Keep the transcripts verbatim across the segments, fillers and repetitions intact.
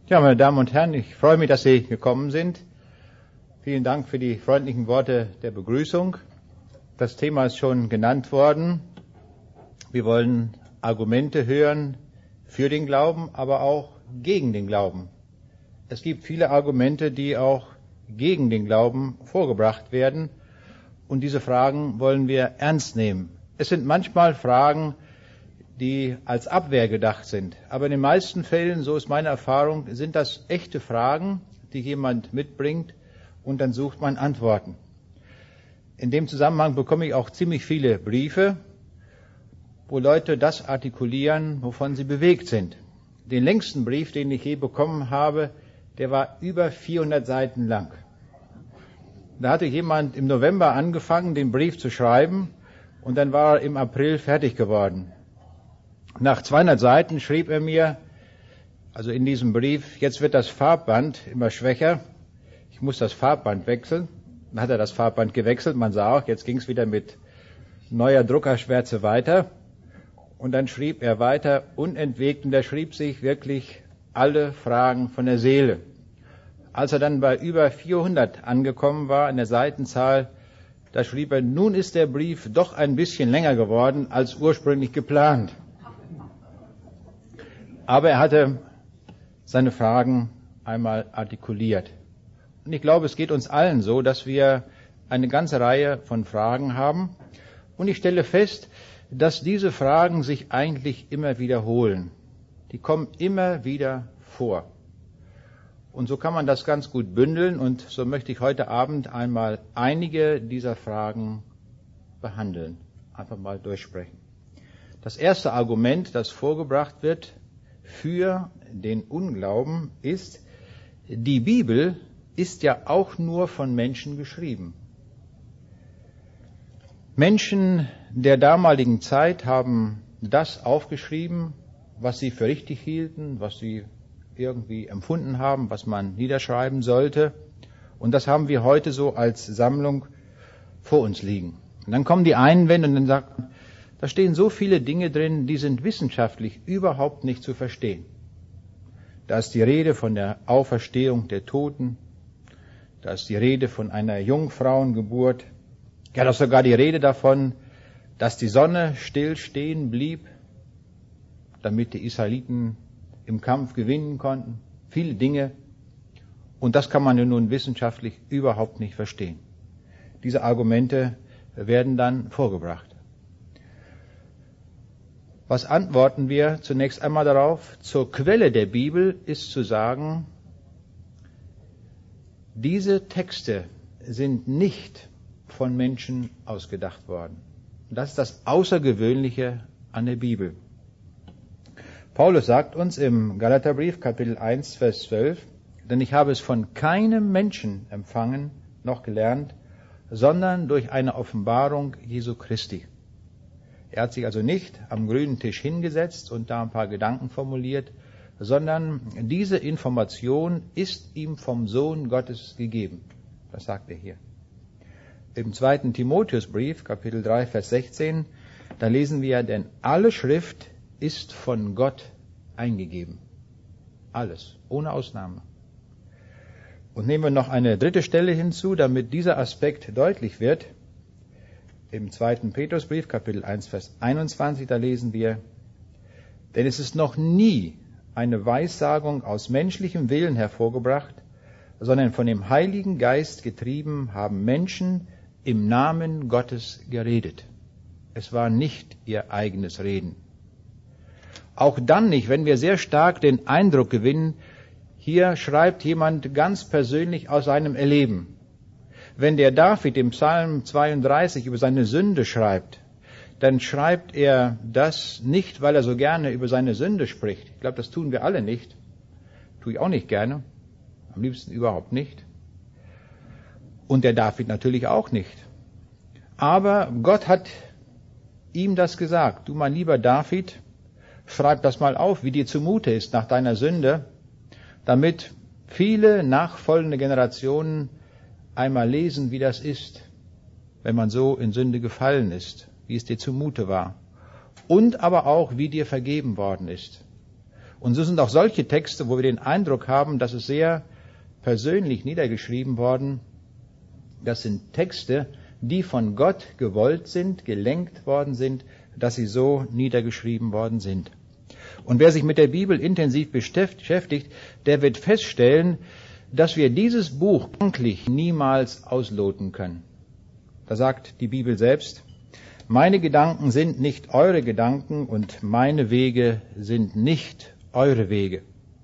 Ja, meine Damen und Herren, ich freue mich, dass Sie gekommen sind. Vielen Dank für die freundlichen Worte der Begrüßung. Das Thema ist schon genannt worden. Wir wollen Argumente hören für den Glauben, aber auch gegen den Glauben. Es gibt viele Argumente, die auch gegen den Glauben vorgebracht werden. Und diese Fragen wollen wir ernst nehmen. Es sind manchmal Fragen, die als Abwehr gedacht sind. Aber in den meisten Fällen, so ist meine Erfahrung, sind das echte Fragen, die jemand mitbringt und dann sucht man Antworten. In dem Zusammenhang bekomme ich auch ziemlich viele Briefe, wo Leute das artikulieren, wovon sie bewegt sind. Den längsten Brief, den ich je bekommen habe, der war über vierhundert Seiten lang. Da hatte jemand im November angefangen, den Brief zu schreiben und dann war er im April fertig geworden. Nach zweihundert Seiten schrieb er mir, also in diesem Brief, jetzt wird das Farbband immer schwächer, ich muss das Farbband wechseln. Dann hat er das Farbband gewechselt, man sah auch, jetzt ging es wieder mit neuer Druckerschwärze weiter. Und dann schrieb er weiter unentwegt und er schrieb sich wirklich alle Fragen von der Seele. Als er dann bei über vierhundert angekommen war in der Seitenzahl, da schrieb er, nun ist der Brief doch ein bisschen länger geworden als ursprünglich geplant. Aber er hatte seine Fragen einmal artikuliert. Und ich glaube, es geht uns allen so, dass wir eine ganze Reihe von Fragen haben. Und ich stelle fest, dass diese Fragen sich eigentlich immer wiederholen. Die kommen immer wieder vor. Und so kann man das ganz gut bündeln. Und so möchte ich heute Abend einmal einige dieser Fragen behandeln. Einfach mal durchsprechen. Das erste Argument, das vorgebracht wird für den Unglauben, ist, die Bibel ist ja auch nur von Menschen geschrieben. Menschen der damaligen Zeit haben das aufgeschrieben, was sie für richtig hielten, was sie irgendwie empfunden haben, was man niederschreiben sollte. Und das haben wir heute so als Sammlung vor uns liegen. Und dann kommen die Einwände und dann sagen, da stehen so viele Dinge drin, die sind wissenschaftlich überhaupt nicht zu verstehen. Da ist die Rede von der Auferstehung der Toten. Da ist die Rede von einer Jungfrauengeburt. Ja, da ist sogar die Rede davon, dass die Sonne stillstehen blieb, damit die Israeliten im Kampf gewinnen konnten. Viele Dinge. Und das kann man ja nun wissenschaftlich überhaupt nicht verstehen. Diese Argumente werden dann vorgebracht. Was antworten wir zunächst einmal darauf? Zur Quelle der Bibel ist zu sagen, diese Texte sind nicht von Menschen ausgedacht worden. Das ist das Außergewöhnliche an der Bibel. Paulus sagt uns im Galaterbrief, Kapitel eins, Vers zwölf, denn ich habe es von keinem Menschen empfangen, noch gelernt, sondern durch eine Offenbarung Jesu Christi. Er hat sich also nicht am grünen Tisch hingesetzt und da ein paar Gedanken formuliert, sondern diese Information ist ihm vom Sohn Gottes gegeben. Das sagt er hier. Im zweiten Timotheusbrief, Kapitel drei, Vers sechzehn, da lesen wir, denn alle Schrift ist von Gott eingegeben. Alles, ohne Ausnahme. Und nehmen wir noch eine dritte Stelle hinzu, damit dieser Aspekt deutlich wird. Im zweiten Petrusbrief, Kapitel eins, Vers einundzwanzig, da lesen wir, denn es ist noch nie eine Weissagung aus menschlichem Willen hervorgebracht, sondern von dem Heiligen Geist getrieben haben Menschen im Namen Gottes geredet. Es war nicht ihr eigenes Reden. Auch dann nicht, wenn wir sehr stark den Eindruck gewinnen, hier schreibt jemand ganz persönlich aus seinem Erleben. Wenn der David im Psalm zweiunddreißig über seine Sünde schreibt, dann schreibt er das nicht, weil er so gerne über seine Sünde spricht. Ich glaube, das tun wir alle nicht. Tue ich auch nicht gerne. Am liebsten überhaupt nicht. Und der David natürlich auch nicht. Aber Gott hat ihm das gesagt. Du, mein lieber David, schreib das mal auf, wie dir zumute ist nach deiner Sünde, damit viele nachfolgende Generationen einmal lesen, wie das ist, wenn man so in Sünde gefallen ist, wie es dir zumute war. Und aber auch, wie dir vergeben worden ist. Und so sind auch solche Texte, wo wir den Eindruck haben, dass es sehr persönlich niedergeschrieben worden. Das sind Texte, die von Gott gewollt sind, gelenkt worden sind, dass sie so niedergeschrieben worden sind. Und wer sich mit der Bibel intensiv beschäftigt, der wird feststellen, dass wir dieses Buch eigentlich niemals ausloten können. Da sagt die Bibel selbst: Meine Gedanken sind nicht eure Gedanken und meine Wege sind nicht eure Wege.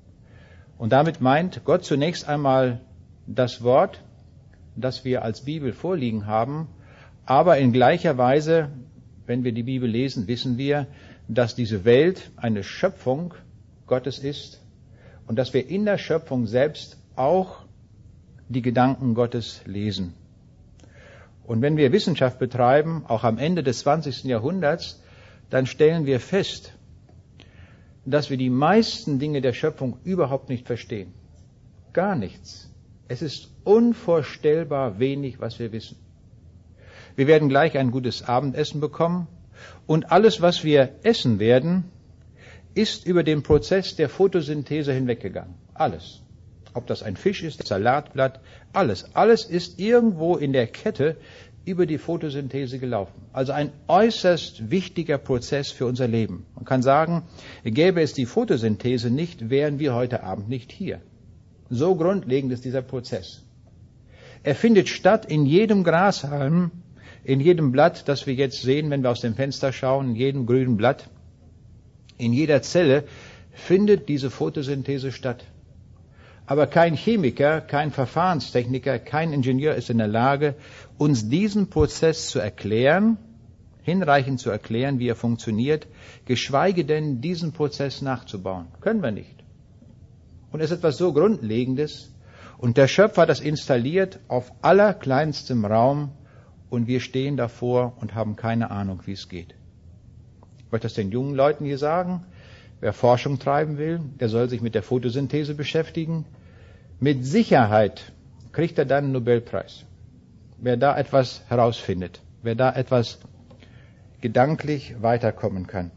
Und damit meint Gott zunächst einmal das Wort, das wir als Bibel vorliegen haben, aber in gleicher Weise, wenn wir die Bibel lesen, wissen wir, dass diese Welt eine Schöpfung Gottes ist und dass wir in der Schöpfung selbst auch die Gedanken Gottes lesen. Und wenn wir Wissenschaft betreiben, auch am Ende des zwanzigsten Jahrhunderts, dann stellen wir fest, dass wir die meisten Dinge der Schöpfung überhaupt nicht verstehen. Gar nichts. Es ist unvorstellbar wenig, was wir wissen. Wir werden gleich ein gutes Abendessen bekommen und alles, was wir essen werden, ist über den Prozess der Photosynthese hinweggegangen. Alles. Ob das ein Fisch ist, ein Salatblatt, alles. Alles ist irgendwo in der Kette über die Photosynthese gelaufen. Also ein äußerst wichtiger Prozess für unser Leben. Man kann sagen, gäbe es die Photosynthese nicht, wären wir heute Abend nicht hier. So grundlegend ist dieser Prozess. Er findet statt in jedem Grashalm, in jedem Blatt, das wir jetzt sehen, wenn wir aus dem Fenster schauen, in jedem grünen Blatt, in jeder Zelle findet diese Photosynthese statt. Aber kein Chemiker, kein Verfahrenstechniker, kein Ingenieur ist in der Lage, uns diesen Prozess zu erklären, hinreichend zu erklären, wie er funktioniert, geschweige denn diesen Prozess nachzubauen. Können wir nicht. Und es ist etwas so Grundlegendes. Und der Schöpfer hat das installiert auf allerkleinstem Raum und wir stehen davor und haben keine Ahnung, wie es geht. Ich möchte das den jungen Leuten hier sagen. Wer Forschung treiben will, der soll sich mit der Photosynthese beschäftigen. Mit Sicherheit kriegt er dann einen Nobelpreis. Wer da etwas herausfindet, wer da etwas gedanklich weiterkommen kann.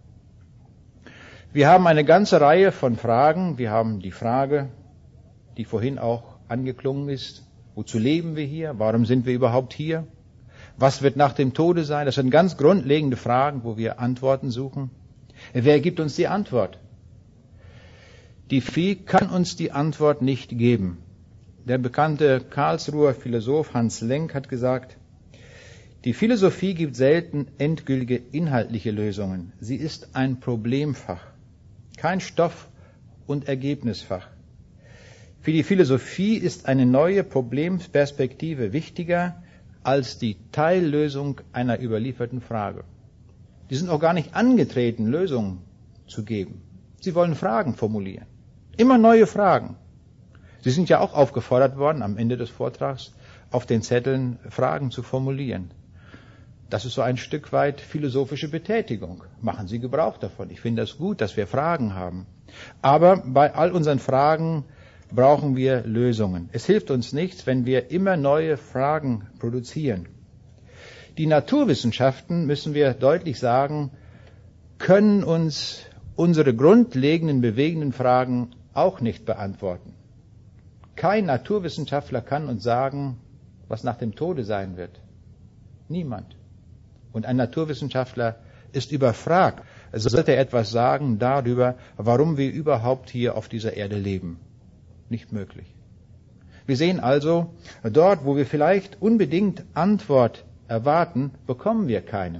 Wir haben eine ganze Reihe von Fragen. Wir haben die Frage, die vorhin auch angeklungen ist: Wozu leben wir hier? Warum sind wir überhaupt hier? Was wird nach dem Tode sein? Das sind ganz grundlegende Fragen, wo wir Antworten suchen. Wer gibt uns die Antwort? Die Philosophie kann uns die Antwort nicht geben. Der bekannte Karlsruher Philosoph Hans Lenk hat gesagt, die Philosophie gibt selten endgültige inhaltliche Lösungen. Sie ist ein Problemfach, kein Stoff- und Ergebnisfach. Für die Philosophie ist eine neue Problemperspektive wichtiger als die Teillösung einer überlieferten Frage. Die sind auch gar nicht angetreten, Lösungen zu geben. Sie wollen Fragen formulieren. Immer neue Fragen. Sie sind ja auch aufgefordert worden, am Ende des Vortrags auf den Zetteln Fragen zu formulieren. Das ist so ein Stück weit philosophische Betätigung. Machen Sie Gebrauch davon. Ich finde es gut, dass wir Fragen haben. Aber bei all unseren Fragen brauchen wir Lösungen. Es hilft uns nichts, wenn wir immer neue Fragen produzieren. Die Naturwissenschaften, müssen wir deutlich sagen, können uns unsere grundlegenden, bewegenden Fragen auch nicht beantworten. Kein Naturwissenschaftler kann uns sagen, was nach dem Tode sein wird. Niemand. Und ein Naturwissenschaftler ist überfragt. Also sollte er etwas sagen darüber, warum wir überhaupt hier auf dieser Erde leben. Nicht möglich. Wir sehen also, dort, wo wir vielleicht unbedingt Antwort erwarten, bekommen wir keine.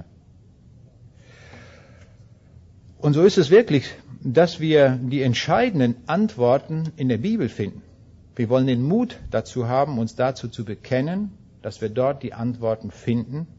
Und so ist es wirklich, dass wir die entscheidenden Antworten in der Bibel finden. Wir wollen den Mut dazu haben, uns dazu zu bekennen, dass wir dort die Antworten finden.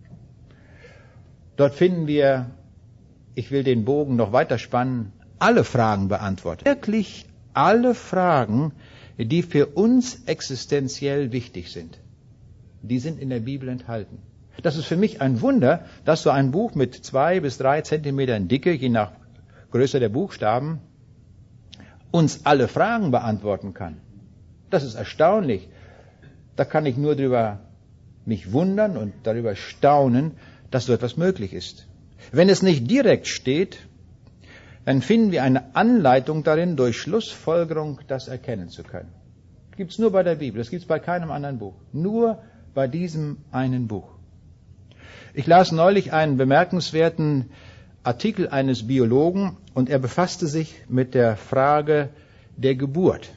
Dort finden wir, ich will den Bogen noch weiter spannen, alle Fragen beantwortet. Wirklich alle Fragen, die für uns existenziell wichtig sind. Die sind in der Bibel enthalten. Das ist für mich ein Wunder, dass so ein Buch mit zwei bis drei Zentimetern Dicke, je nach Größe der Buchstaben, uns alle Fragen beantworten kann. Das ist erstaunlich. Da kann ich nur darüber mich wundern und darüber staunen, dass so etwas möglich ist. Wenn es nicht direkt steht, dann finden wir eine Anleitung darin, durch Schlussfolgerung das erkennen zu können. Das gibt es nur bei der Bibel, das gibt es bei keinem anderen Buch. Nur bei diesem einen Buch. Ich las neulich einen bemerkenswerten Artikel eines Biologen und er befasste sich mit der Frage der Geburt.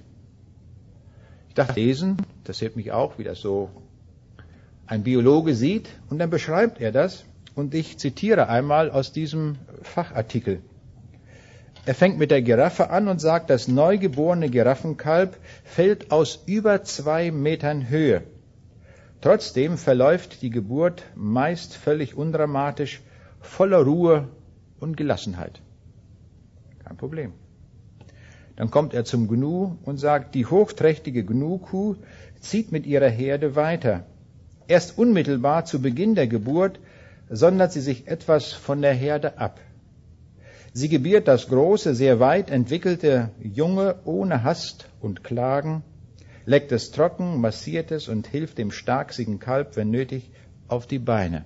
Ich dachte, lesen, das interessiert mich auch, wie das so ein Biologe sieht, und dann beschreibt er das, und ich zitiere einmal aus diesem Fachartikel. Er fängt mit der Giraffe an und sagt, das neugeborene Giraffenkalb fällt aus über zwei Metern Höhe. Trotzdem verläuft die Geburt meist völlig undramatisch, voller Ruhe und Gelassenheit. Kein Problem. Dann kommt er zum Gnu und sagt, die hochträchtige Gnu-Kuh zieht mit ihrer Herde weiter. Erst unmittelbar zu Beginn der Geburt sondert sie sich etwas von der Herde ab. Sie gebiert das große, sehr weit entwickelte Junge ohne Hast und Klagen, leckt es trocken, massiert es und hilft dem starksigen Kalb, wenn nötig, auf die Beine.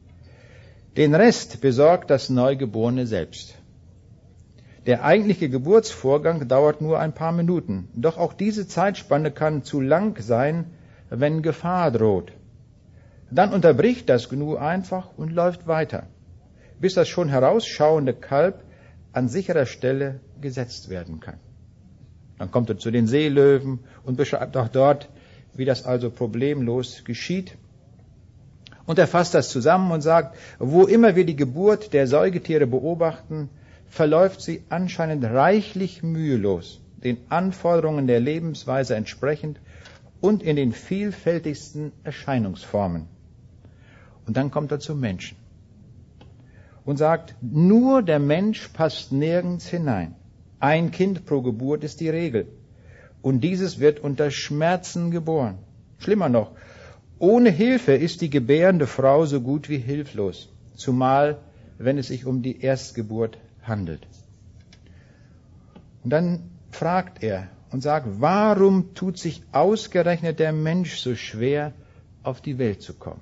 Den Rest besorgt das Neugeborene selbst. Der eigentliche Geburtsvorgang dauert nur ein paar Minuten, doch auch diese Zeitspanne kann zu lang sein, wenn Gefahr droht. Dann unterbricht das Gnu einfach und läuft weiter, bis das schon herausschauende Kalb an sicherer Stelle gesetzt werden kann. Dann kommt er zu den Seelöwen und beschreibt auch dort, wie das also problemlos geschieht. Und er fasst das zusammen und sagt, wo immer wir die Geburt der Säugetiere beobachten, verläuft sie anscheinend reichlich mühelos, den Anforderungen der Lebensweise entsprechend und in den vielfältigsten Erscheinungsformen. Und dann kommt er zum Menschen und sagt, nur der Mensch passt nirgends hinein. Ein Kind pro Geburt ist die Regel. Und dieses wird unter Schmerzen geboren. Schlimmer noch, ohne Hilfe ist die gebärende Frau so gut wie hilflos, zumal wenn es sich um die Erstgeburt handelt. Und dann fragt er und sagt, warum tut sich ausgerechnet der Mensch so schwer, auf die Welt zu kommen?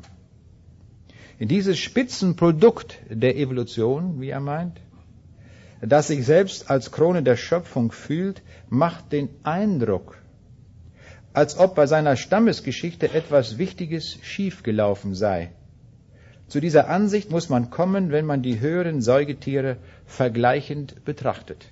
In dieses Spitzenprodukt der Evolution, wie er meint, das sich selbst als Krone der Schöpfung fühlt, macht den Eindruck, als ob bei seiner Stammesgeschichte etwas Wichtiges schiefgelaufen sei. Zu dieser Ansicht muss man kommen, wenn man die höheren Säugetiere vergleichend betrachtet.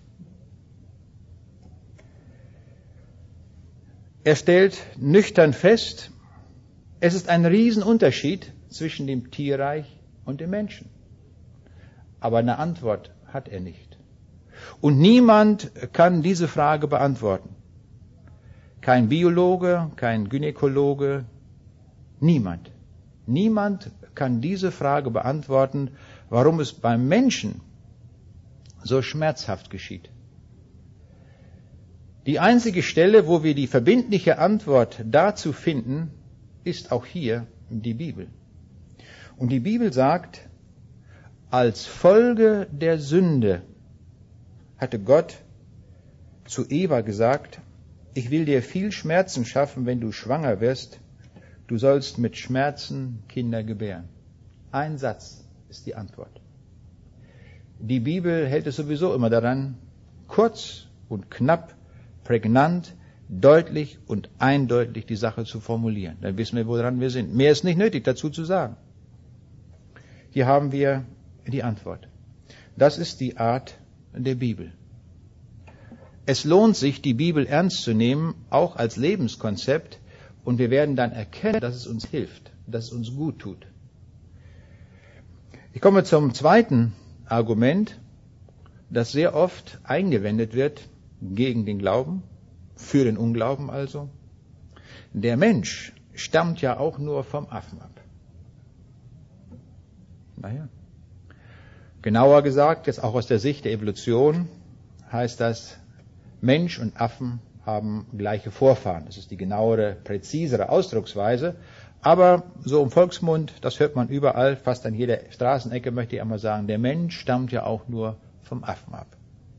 Er stellt nüchtern fest, es ist ein Riesenunterschied zwischen dem Tierreich und dem Menschen. Aber eine Antwort hat er nicht. Und niemand kann diese Frage beantworten. Kein Biologe, kein Gynäkologe, niemand. Niemand kann diese Frage beantworten, warum es beim Menschen so schmerzhaft geschieht. Die einzige Stelle, wo wir die verbindliche Antwort dazu finden, ist auch hier die Bibel. Und die Bibel sagt, als Folge der Sünde hatte Gott zu Eva gesagt, ich will dir viel Schmerzen schaffen, wenn du schwanger wirst. Du sollst mit Schmerzen Kinder gebären. Ein Satz ist die Antwort. Die Bibel hält es sowieso immer daran, kurz und knapp, prägnant, deutlich und eindeutig die Sache zu formulieren. Dann wissen wir, woran wir sind. Mehr ist nicht nötig dazu zu sagen. Hier haben wir die Antwort. Das ist die Art der Bibel. Es lohnt sich, die Bibel ernst zu nehmen, auch als Lebenskonzept, und wir werden dann erkennen, dass es uns hilft, dass es uns gut tut. Ich komme zum zweiten Argument, das sehr oft eingewendet wird gegen den Glauben, für den Unglauben also. Der Mensch stammt ja auch nur vom Affen ab. Naja. Genauer gesagt, jetzt auch aus der Sicht der Evolution, heißt das, Mensch und Affen haben gleiche Vorfahren. Das ist die genauere, präzisere Ausdrucksweise. Aber so im Volksmund, das hört man überall, fast an jeder Straßenecke möchte ich einmal sagen, der Mensch stammt ja auch nur vom Affen ab.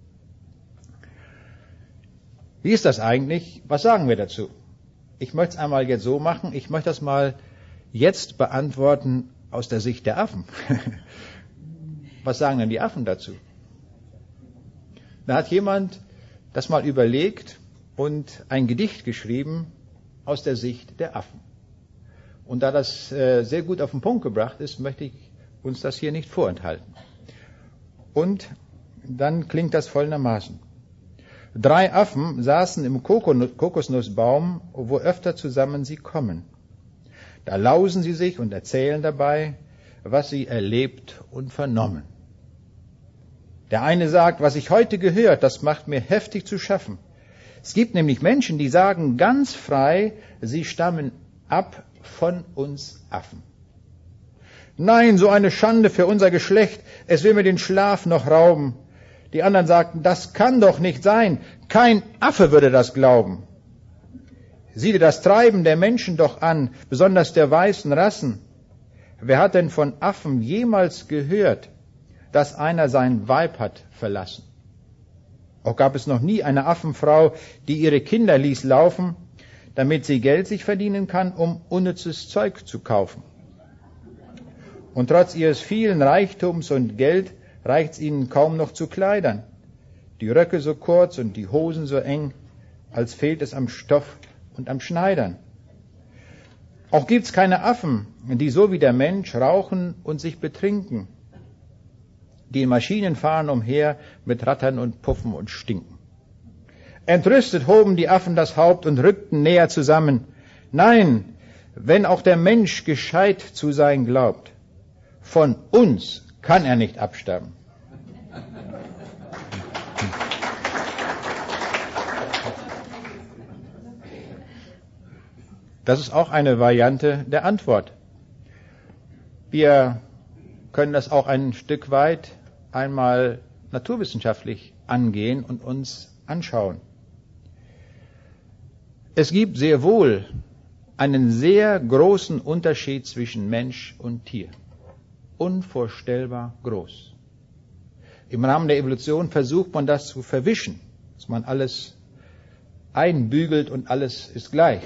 Wie ist das eigentlich? Was sagen wir dazu? Ich möchte es einmal jetzt so machen, ich möchte das mal jetzt beantworten aus der Sicht der Affen. Was sagen denn die Affen dazu? Da hat jemand das mal überlegt und ein Gedicht geschrieben aus der Sicht der Affen. Und da das äh, sehr gut auf den Punkt gebracht ist, möchte ich uns das hier nicht vorenthalten. Und dann klingt das folgendermaßen. Drei Affen saßen im Kokosnussbaum, wo öfter zusammen sie kommen. Da lausen sie sich und erzählen dabei, was sie erlebt und vernommen. Der eine sagt, was ich heute gehört, das macht mir heftig zu schaffen. Es gibt nämlich Menschen, die sagen ganz frei, sie stammen ab von uns Affen. Nein, so eine Schande für unser Geschlecht, es will mir den Schlaf noch rauben. Die anderen sagten, das kann doch nicht sein, kein Affe würde das glauben. Sieh dir das Treiben der Menschen doch an, besonders der weißen Rassen. Wer hat denn von Affen jemals gehört, dass einer sein Weib hat verlassen? Auch gab es noch nie eine Affenfrau, die ihre Kinder ließ laufen, damit sie Geld sich verdienen kann, um unnützes Zeug zu kaufen. Und trotz ihres vielen Reichtums und Geld reicht's ihnen kaum noch zu Kleidern. Die Röcke so kurz und die Hosen so eng, als fehlt es am Stoff und am Schneidern. Auch gibt's keine Affen, die so wie der Mensch rauchen und sich betrinken. Die in Maschinen fahren umher mit Rattern und Puffen und Stinken. Entrüstet hoben die Affen das Haupt und rückten näher zusammen. Nein, wenn auch der Mensch gescheit zu sein glaubt, von uns kann er nicht abstammen. Das ist auch eine Variante der Antwort. Wir können das auch ein Stück weit einmal naturwissenschaftlich angehen und uns anschauen. Es gibt sehr wohl einen sehr großen Unterschied zwischen Mensch und Tier. Unvorstellbar groß. Im Rahmen der Evolution versucht man das zu verwischen, dass man alles einbügelt und alles ist gleich.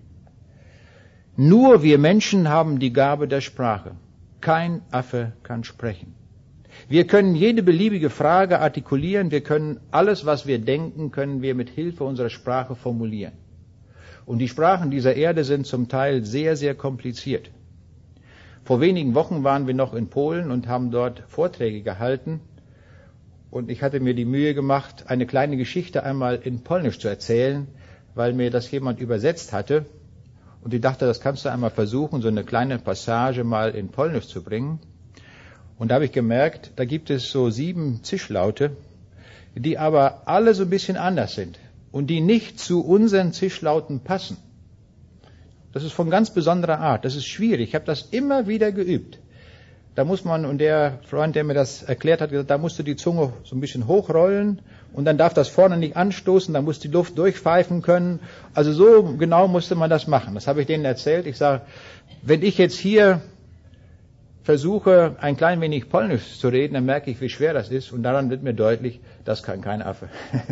Nur wir Menschen haben die Gabe der Sprache. Kein Affe kann sprechen. Wir können jede beliebige Frage artikulieren, wir können alles, was wir denken, können wir mit Hilfe unserer Sprache formulieren. Und die Sprachen dieser Erde sind zum Teil sehr, sehr kompliziert. Vor wenigen Wochen waren wir noch in Polen und haben dort Vorträge gehalten. Und ich hatte mir die Mühe gemacht, eine kleine Geschichte einmal in Polnisch zu erzählen, weil mir das jemand übersetzt hatte. Und ich dachte, das kannst du einmal versuchen, so eine kleine Passage mal in Polnisch zu bringen. Und da habe ich gemerkt, da gibt es so sieben Zischlaute, die aber alle so ein bisschen anders sind und die nicht zu unseren Zischlauten passen. Das ist von ganz besonderer Art. Das ist schwierig. Ich habe das immer wieder geübt. Da muss man, und der Freund, der mir das erklärt hat, gesagt, da musst du die Zunge so ein bisschen hochrollen und dann darf das vorne nicht anstoßen, dann muss die Luft durchpfeifen können. Also so genau musste man das machen. Das habe ich denen erzählt. Ich sage, wenn ich jetzt hier versuche, ein klein wenig Polnisch zu reden, dann merke ich, wie schwer das ist und daran wird mir deutlich, das kann kein Affe.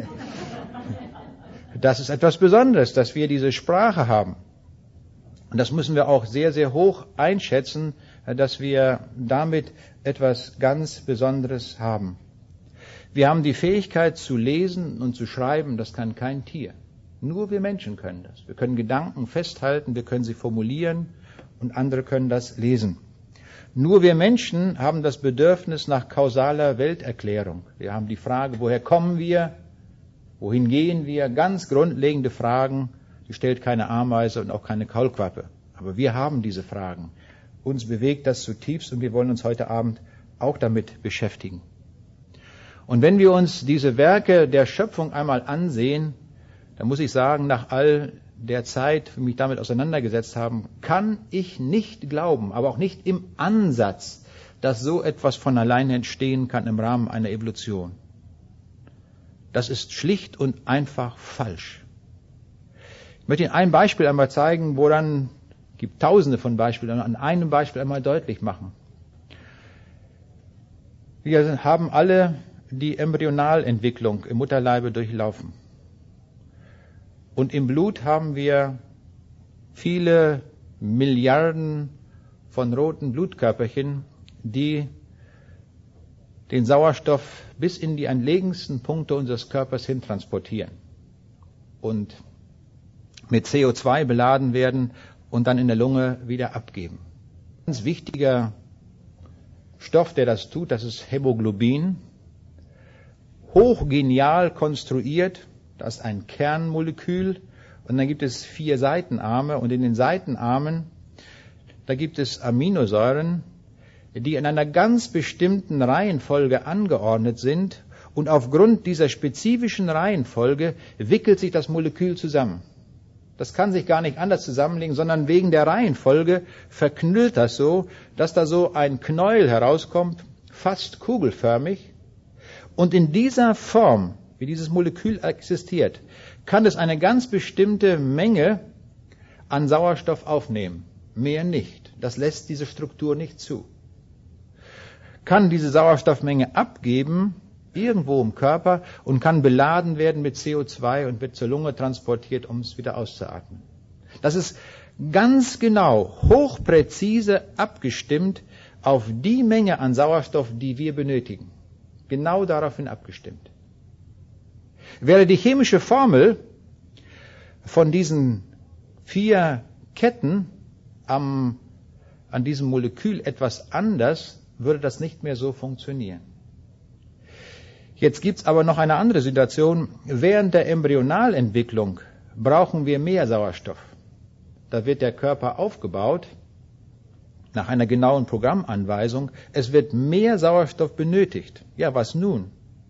Das ist etwas Besonderes, dass wir diese Sprache haben. Und das müssen wir auch sehr, sehr hoch einschätzen, dass wir damit etwas ganz Besonderes haben. Wir haben die Fähigkeit zu lesen und zu schreiben, das kann kein Tier. Nur wir Menschen können das. Wir können Gedanken festhalten, wir können sie formulieren und andere können das lesen. Nur wir Menschen haben das Bedürfnis nach kausaler Welterklärung. Wir haben die Frage, woher kommen wir, wohin gehen wir, ganz grundlegende Fragen, die stellt keine Ameise und auch keine Kaulquappe. Aber wir haben diese Fragen. Uns bewegt das zutiefst und wir wollen uns heute Abend auch damit beschäftigen. Und wenn wir uns diese Werke der Schöpfung einmal ansehen, dann muss ich sagen, nach all der Zeit, mich damit auseinandergesetzt haben, kann ich nicht glauben, aber auch nicht im Ansatz, dass so etwas von alleine entstehen kann im Rahmen einer Evolution. Das ist schlicht und einfach falsch. Ich möchte Ihnen ein Beispiel einmal zeigen, woran, es gibt tausende von Beispielen, an einem Beispiel einmal deutlich machen. Wir haben alle die Embryonalentwicklung im Mutterleibe durchlaufen. Und im Blut haben wir viele Milliarden von roten Blutkörperchen, die den Sauerstoff bis in die entlegensten Punkte unseres Körpers hin transportieren und mit C O zwei beladen werden und dann in der Lunge wieder abgeben. Ein ganz wichtiger Stoff, der das tut, das ist Hämoglobin. Hochgenial konstruiert, das ist ein Kernmolekül und dann gibt es vier Seitenarme und in den Seitenarmen, da gibt es Aminosäuren, die in einer ganz bestimmten Reihenfolge angeordnet sind und aufgrund dieser spezifischen Reihenfolge wickelt sich das Molekül zusammen. Das kann sich gar nicht anders zusammenlegen, sondern wegen der Reihenfolge verknüllt das so, dass da so ein Knäuel herauskommt, fast kugelförmig. Und in dieser Form, wie dieses Molekül existiert, kann es eine ganz bestimmte Menge an Sauerstoff aufnehmen. Mehr nicht. Das lässt diese Struktur nicht zu. Kann diese Sauerstoffmenge abgeben, irgendwo im Körper, und kann beladen werden mit C O zwei und wird zur Lunge transportiert, um es wieder auszuatmen. Das ist ganz genau, hochpräzise abgestimmt auf die Menge an Sauerstoff, die wir benötigen. Genau daraufhin abgestimmt. Wäre die chemische Formel von diesen vier Ketten am, an diesem Molekül etwas anders, würde das nicht mehr so funktionieren. Jetzt gibt es aber noch eine andere Situation. Während der Embryonalentwicklung brauchen wir mehr Sauerstoff. Da wird der Körper aufgebaut nach einer genauen Programmanweisung. Es wird mehr Sauerstoff benötigt. Ja, was nun?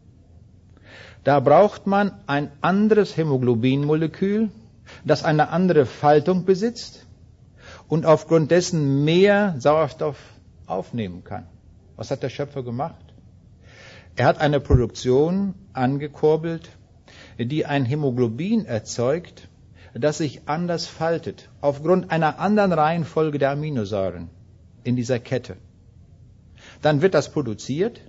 Da braucht man ein anderes Hämoglobinmolekül, das eine andere Faltung besitzt und aufgrund dessen mehr Sauerstoff aufnehmen kann. Was hat der Schöpfer gemacht? Er hat eine Produktion angekurbelt, die ein Hämoglobin erzeugt, das sich anders faltet, aufgrund einer anderen Reihenfolge der Aminosäuren in dieser Kette. Dann wird das produziert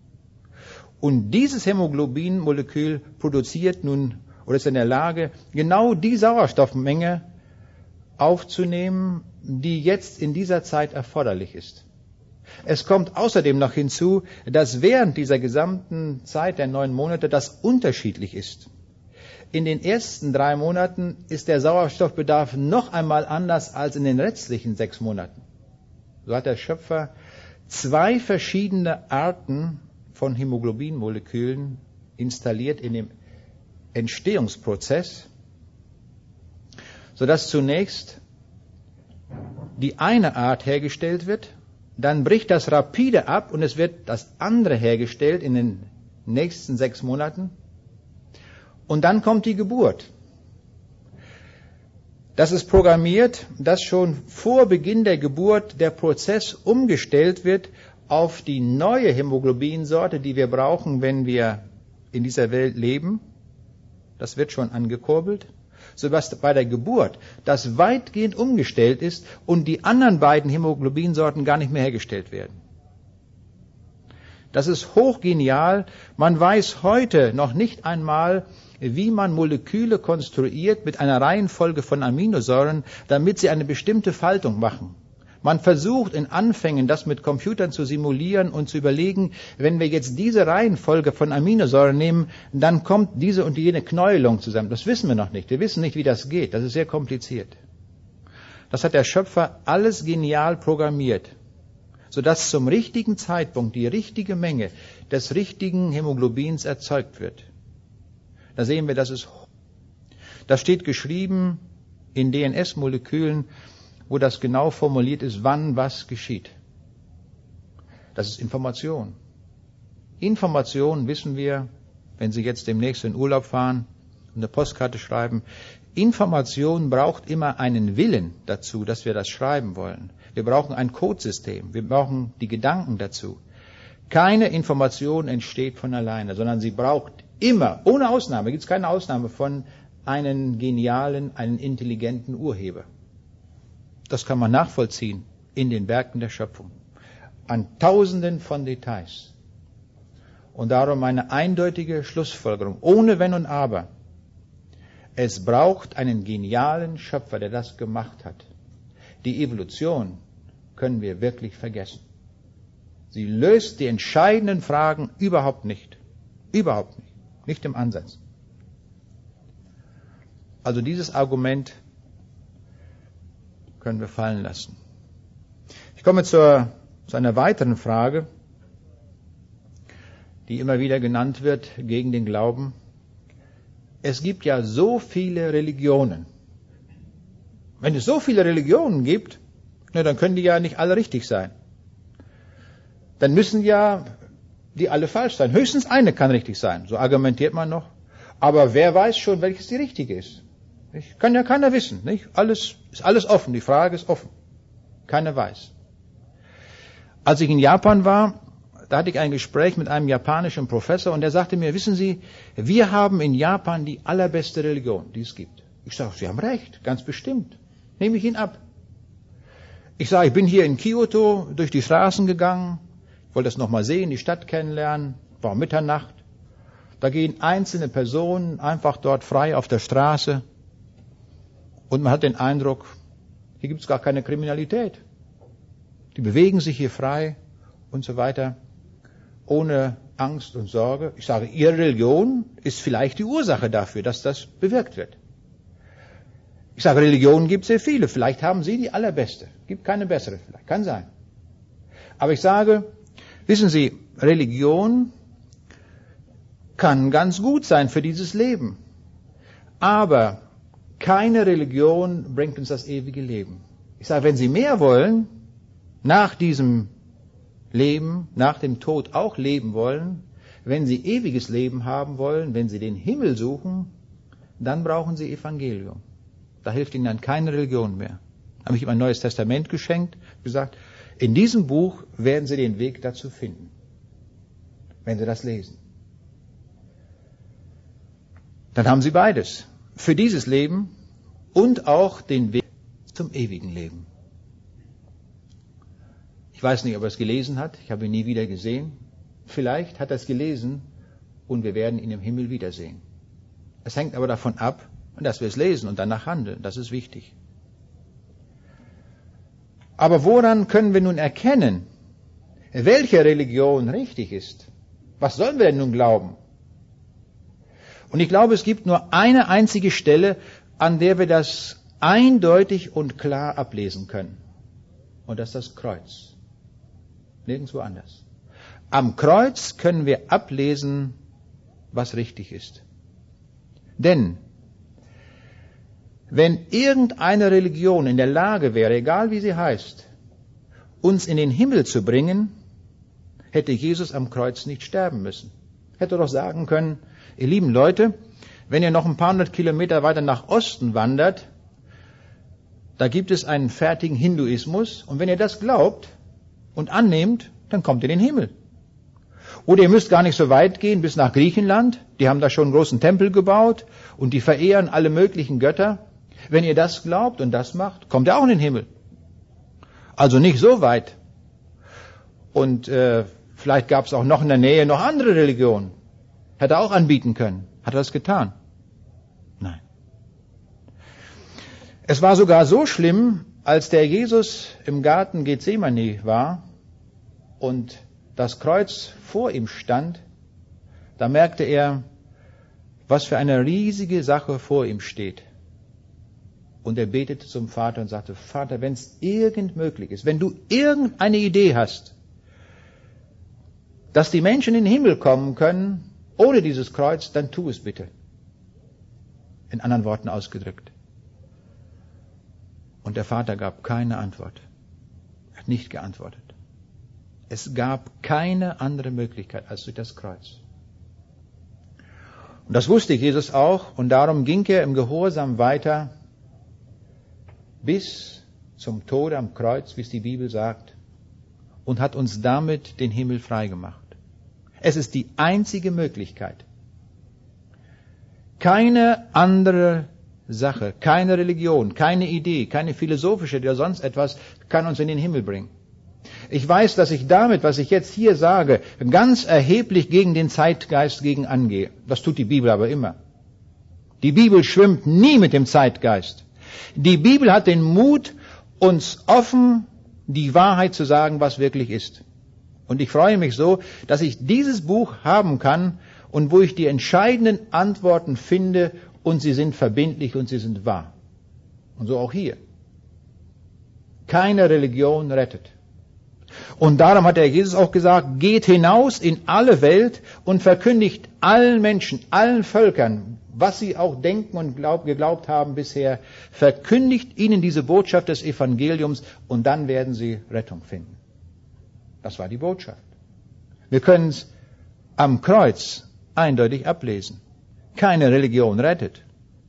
und dieses Hämoglobinmolekül produziert nun oder ist in der Lage, genau die Sauerstoffmenge aufzunehmen, die jetzt in dieser Zeit erforderlich ist. Es kommt außerdem noch hinzu, dass während dieser gesamten Zeit der neun Monate das unterschiedlich ist. In den ersten drei Monaten ist der Sauerstoffbedarf noch einmal anders als in den restlichen sechs Monaten. So hat der Schöpfer zwei verschiedene Arten von Hämoglobinmolekülen installiert in dem Entstehungsprozess, sodass zunächst die eine Art hergestellt wird, dann bricht das rapide ab und es wird das andere hergestellt in den nächsten sechs Monaten. Und dann kommt die Geburt. Das ist programmiert, dass schon vor Beginn der Geburt der Prozess umgestellt wird auf die neue Hämoglobinsorte, die wir brauchen, wenn wir in dieser Welt leben. Das wird schon angekurbelt, sodass bei der Geburt das weitgehend umgestellt ist und die anderen beiden Hämoglobinsorten gar nicht mehr hergestellt werden. Das ist hochgenial. Man weiß heute noch nicht einmal, wie man Moleküle konstruiert mit einer Reihenfolge von Aminosäuren, damit sie eine bestimmte Faltung machen. Man versucht in Anfängen, das mit Computern zu simulieren und zu überlegen, wenn wir jetzt diese Reihenfolge von Aminosäuren nehmen, dann kommt diese und jene Knäuelung zusammen. Das wissen wir noch nicht. Wir wissen nicht, wie das geht. Das ist sehr kompliziert. Das hat der Schöpfer alles genial programmiert, sodass zum richtigen Zeitpunkt die richtige Menge des richtigen Hämoglobins erzeugt wird. Da sehen wir, das ist, das steht geschrieben in D N S-Molekülen, wo das genau formuliert ist, wann was geschieht. Das ist Information. Information wissen wir, wenn Sie jetzt demnächst in Urlaub fahren und eine Postkarte schreiben. Information braucht immer einen Willen dazu, dass wir das schreiben wollen. Wir brauchen ein Codesystem. Wir brauchen die Gedanken dazu. Keine Information entsteht von alleine, sondern sie braucht immer, ohne Ausnahme, gibt es keine Ausnahme von einen genialen, einen intelligenten Urheber. Das kann man nachvollziehen in den Werken der Schöpfung. An Tausenden von Details. Und darum eine eindeutige Schlussfolgerung, ohne Wenn und Aber. Es braucht einen genialen Schöpfer, der das gemacht hat. Die Evolution können wir wirklich vergessen. Sie löst die entscheidenden Fragen überhaupt nicht. Überhaupt nicht. Nicht im Ansatz. Also dieses Argument können wir fallen lassen. Ich komme zur, zu einer weiteren Frage, die immer wieder genannt wird gegen den Glauben. Es gibt ja so viele Religionen. Wenn es so viele Religionen gibt, na, dann können die ja nicht alle richtig sein. Dann müssen ja die alle falsch sein. Höchstens eine kann richtig sein. So argumentiert man noch. Aber wer weiß schon, welches die richtige ist? Nicht? Kann ja keiner wissen. Nicht? Alles ist alles offen. Die Frage ist offen. Keiner weiß. Als ich in Japan war, da hatte ich ein Gespräch mit einem japanischen Professor und der sagte mir, wissen Sie, wir haben in Japan die allerbeste Religion, die es gibt. Ich sage, Sie haben recht, ganz bestimmt. Nehme ich ihn ab. Ich sage, ich bin hier in Kyoto durch die Straßen gegangen, wollte das nochmal sehen, die Stadt kennenlernen, war Mitternacht. Da gehen einzelne Personen einfach dort frei auf der Straße und man hat den Eindruck, hier gibt es gar keine Kriminalität. Die bewegen sich hier frei und so weiter, ohne Angst und Sorge. Ich sage, Ihre Religion ist vielleicht die Ursache dafür, dass das bewirkt wird. Ich sage, Religionen gibt es sehr viele. Vielleicht haben Sie die allerbeste. Gibt keine bessere, vielleicht. Kann sein. Aber ich sage, wissen Sie, Religion kann ganz gut sein für dieses Leben. Aber keine Religion bringt uns das ewige Leben. Ich sage, wenn Sie mehr wollen, nach diesem Leben, nach dem Tod auch leben wollen, wenn Sie ewiges Leben haben wollen, wenn Sie den Himmel suchen, dann brauchen Sie Evangelium. Da hilft Ihnen dann keine Religion mehr. Da habe ich ihm ein neues Testament geschenkt, gesagt, in diesem Buch werden Sie den Weg dazu finden, wenn Sie das lesen. Dann haben Sie beides, für dieses Leben und auch den Weg zum ewigen Leben. Ich weiß nicht, ob er es gelesen hat, ich habe ihn nie wieder gesehen. Vielleicht hat er es gelesen und wir werden ihn im Himmel wiedersehen. Es hängt aber davon ab, dass wir es lesen und danach handeln. Das ist wichtig. Aber woran können wir nun erkennen, welche Religion richtig ist? Was sollen wir denn nun glauben? Und ich glaube, es gibt nur eine einzige Stelle, an der wir das eindeutig und klar ablesen können. Und das ist das Kreuz. Nirgendwo anders. Am Kreuz können wir ablesen, was richtig ist. Denn wenn irgendeine Religion in der Lage wäre, egal wie sie heißt, uns in den Himmel zu bringen, hätte Jesus am Kreuz nicht sterben müssen. Hätte doch sagen können, ihr lieben Leute, wenn ihr noch ein paar hundert Kilometer weiter nach Osten wandert, da gibt es einen fertigen Hinduismus und wenn ihr das glaubt und annehmt, dann kommt ihr in den Himmel. Oder ihr müsst gar nicht so weit gehen bis nach Griechenland, die haben da schon einen großen Tempel gebaut und die verehren alle möglichen Götter. Wenn ihr das glaubt und das macht, kommt ihr auch in den Himmel. Also nicht so weit. Und äh, vielleicht gab es auch noch in der Nähe noch andere Religionen. Hätte er auch anbieten können. Hat er das getan? Nein. Es war sogar so schlimm, als der Jesus im Garten Gethsemane war und das Kreuz vor ihm stand, da merkte er, was für eine riesige Sache vor ihm steht. Und er betete zum Vater und sagte, Vater, wenn es irgend möglich ist, wenn du irgendeine Idee hast, dass die Menschen in den Himmel kommen können, ohne dieses Kreuz, dann tu es bitte. In anderen Worten ausgedrückt. Und der Vater gab keine Antwort. Er hat nicht geantwortet. Es gab keine andere Möglichkeit als durch das Kreuz. Und das wusste Jesus auch und darum ging er im Gehorsam weiter bis zum Tode am Kreuz, wie es die Bibel sagt, und hat uns damit den Himmel freigemacht. Es ist die einzige Möglichkeit. Keine andere Sache, keine Religion, keine Idee, keine philosophische oder sonst etwas kann uns in den Himmel bringen. Ich weiß, dass ich damit, was ich jetzt hier sage, ganz erheblich gegen den Zeitgeist gegen angehe. Das tut die Bibel aber immer. Die Bibel schwimmt nie mit dem Zeitgeist. Die Bibel hat den Mut, uns offen die Wahrheit zu sagen, was wirklich ist. Und ich freue mich so, dass ich dieses Buch haben kann und wo ich die entscheidenden Antworten finde und sie sind verbindlich und sie sind wahr. Und so auch hier. Keine Religion rettet. Und darum hat der Jesus auch gesagt, geht hinaus in alle Welt und verkündigt allen Menschen, allen Völkern, was sie auch denken und glaub, geglaubt haben bisher, verkündigt ihnen diese Botschaft des Evangeliums und dann werden sie Rettung finden. Das war die Botschaft. Wir können es am Kreuz eindeutig ablesen. Keine Religion rettet.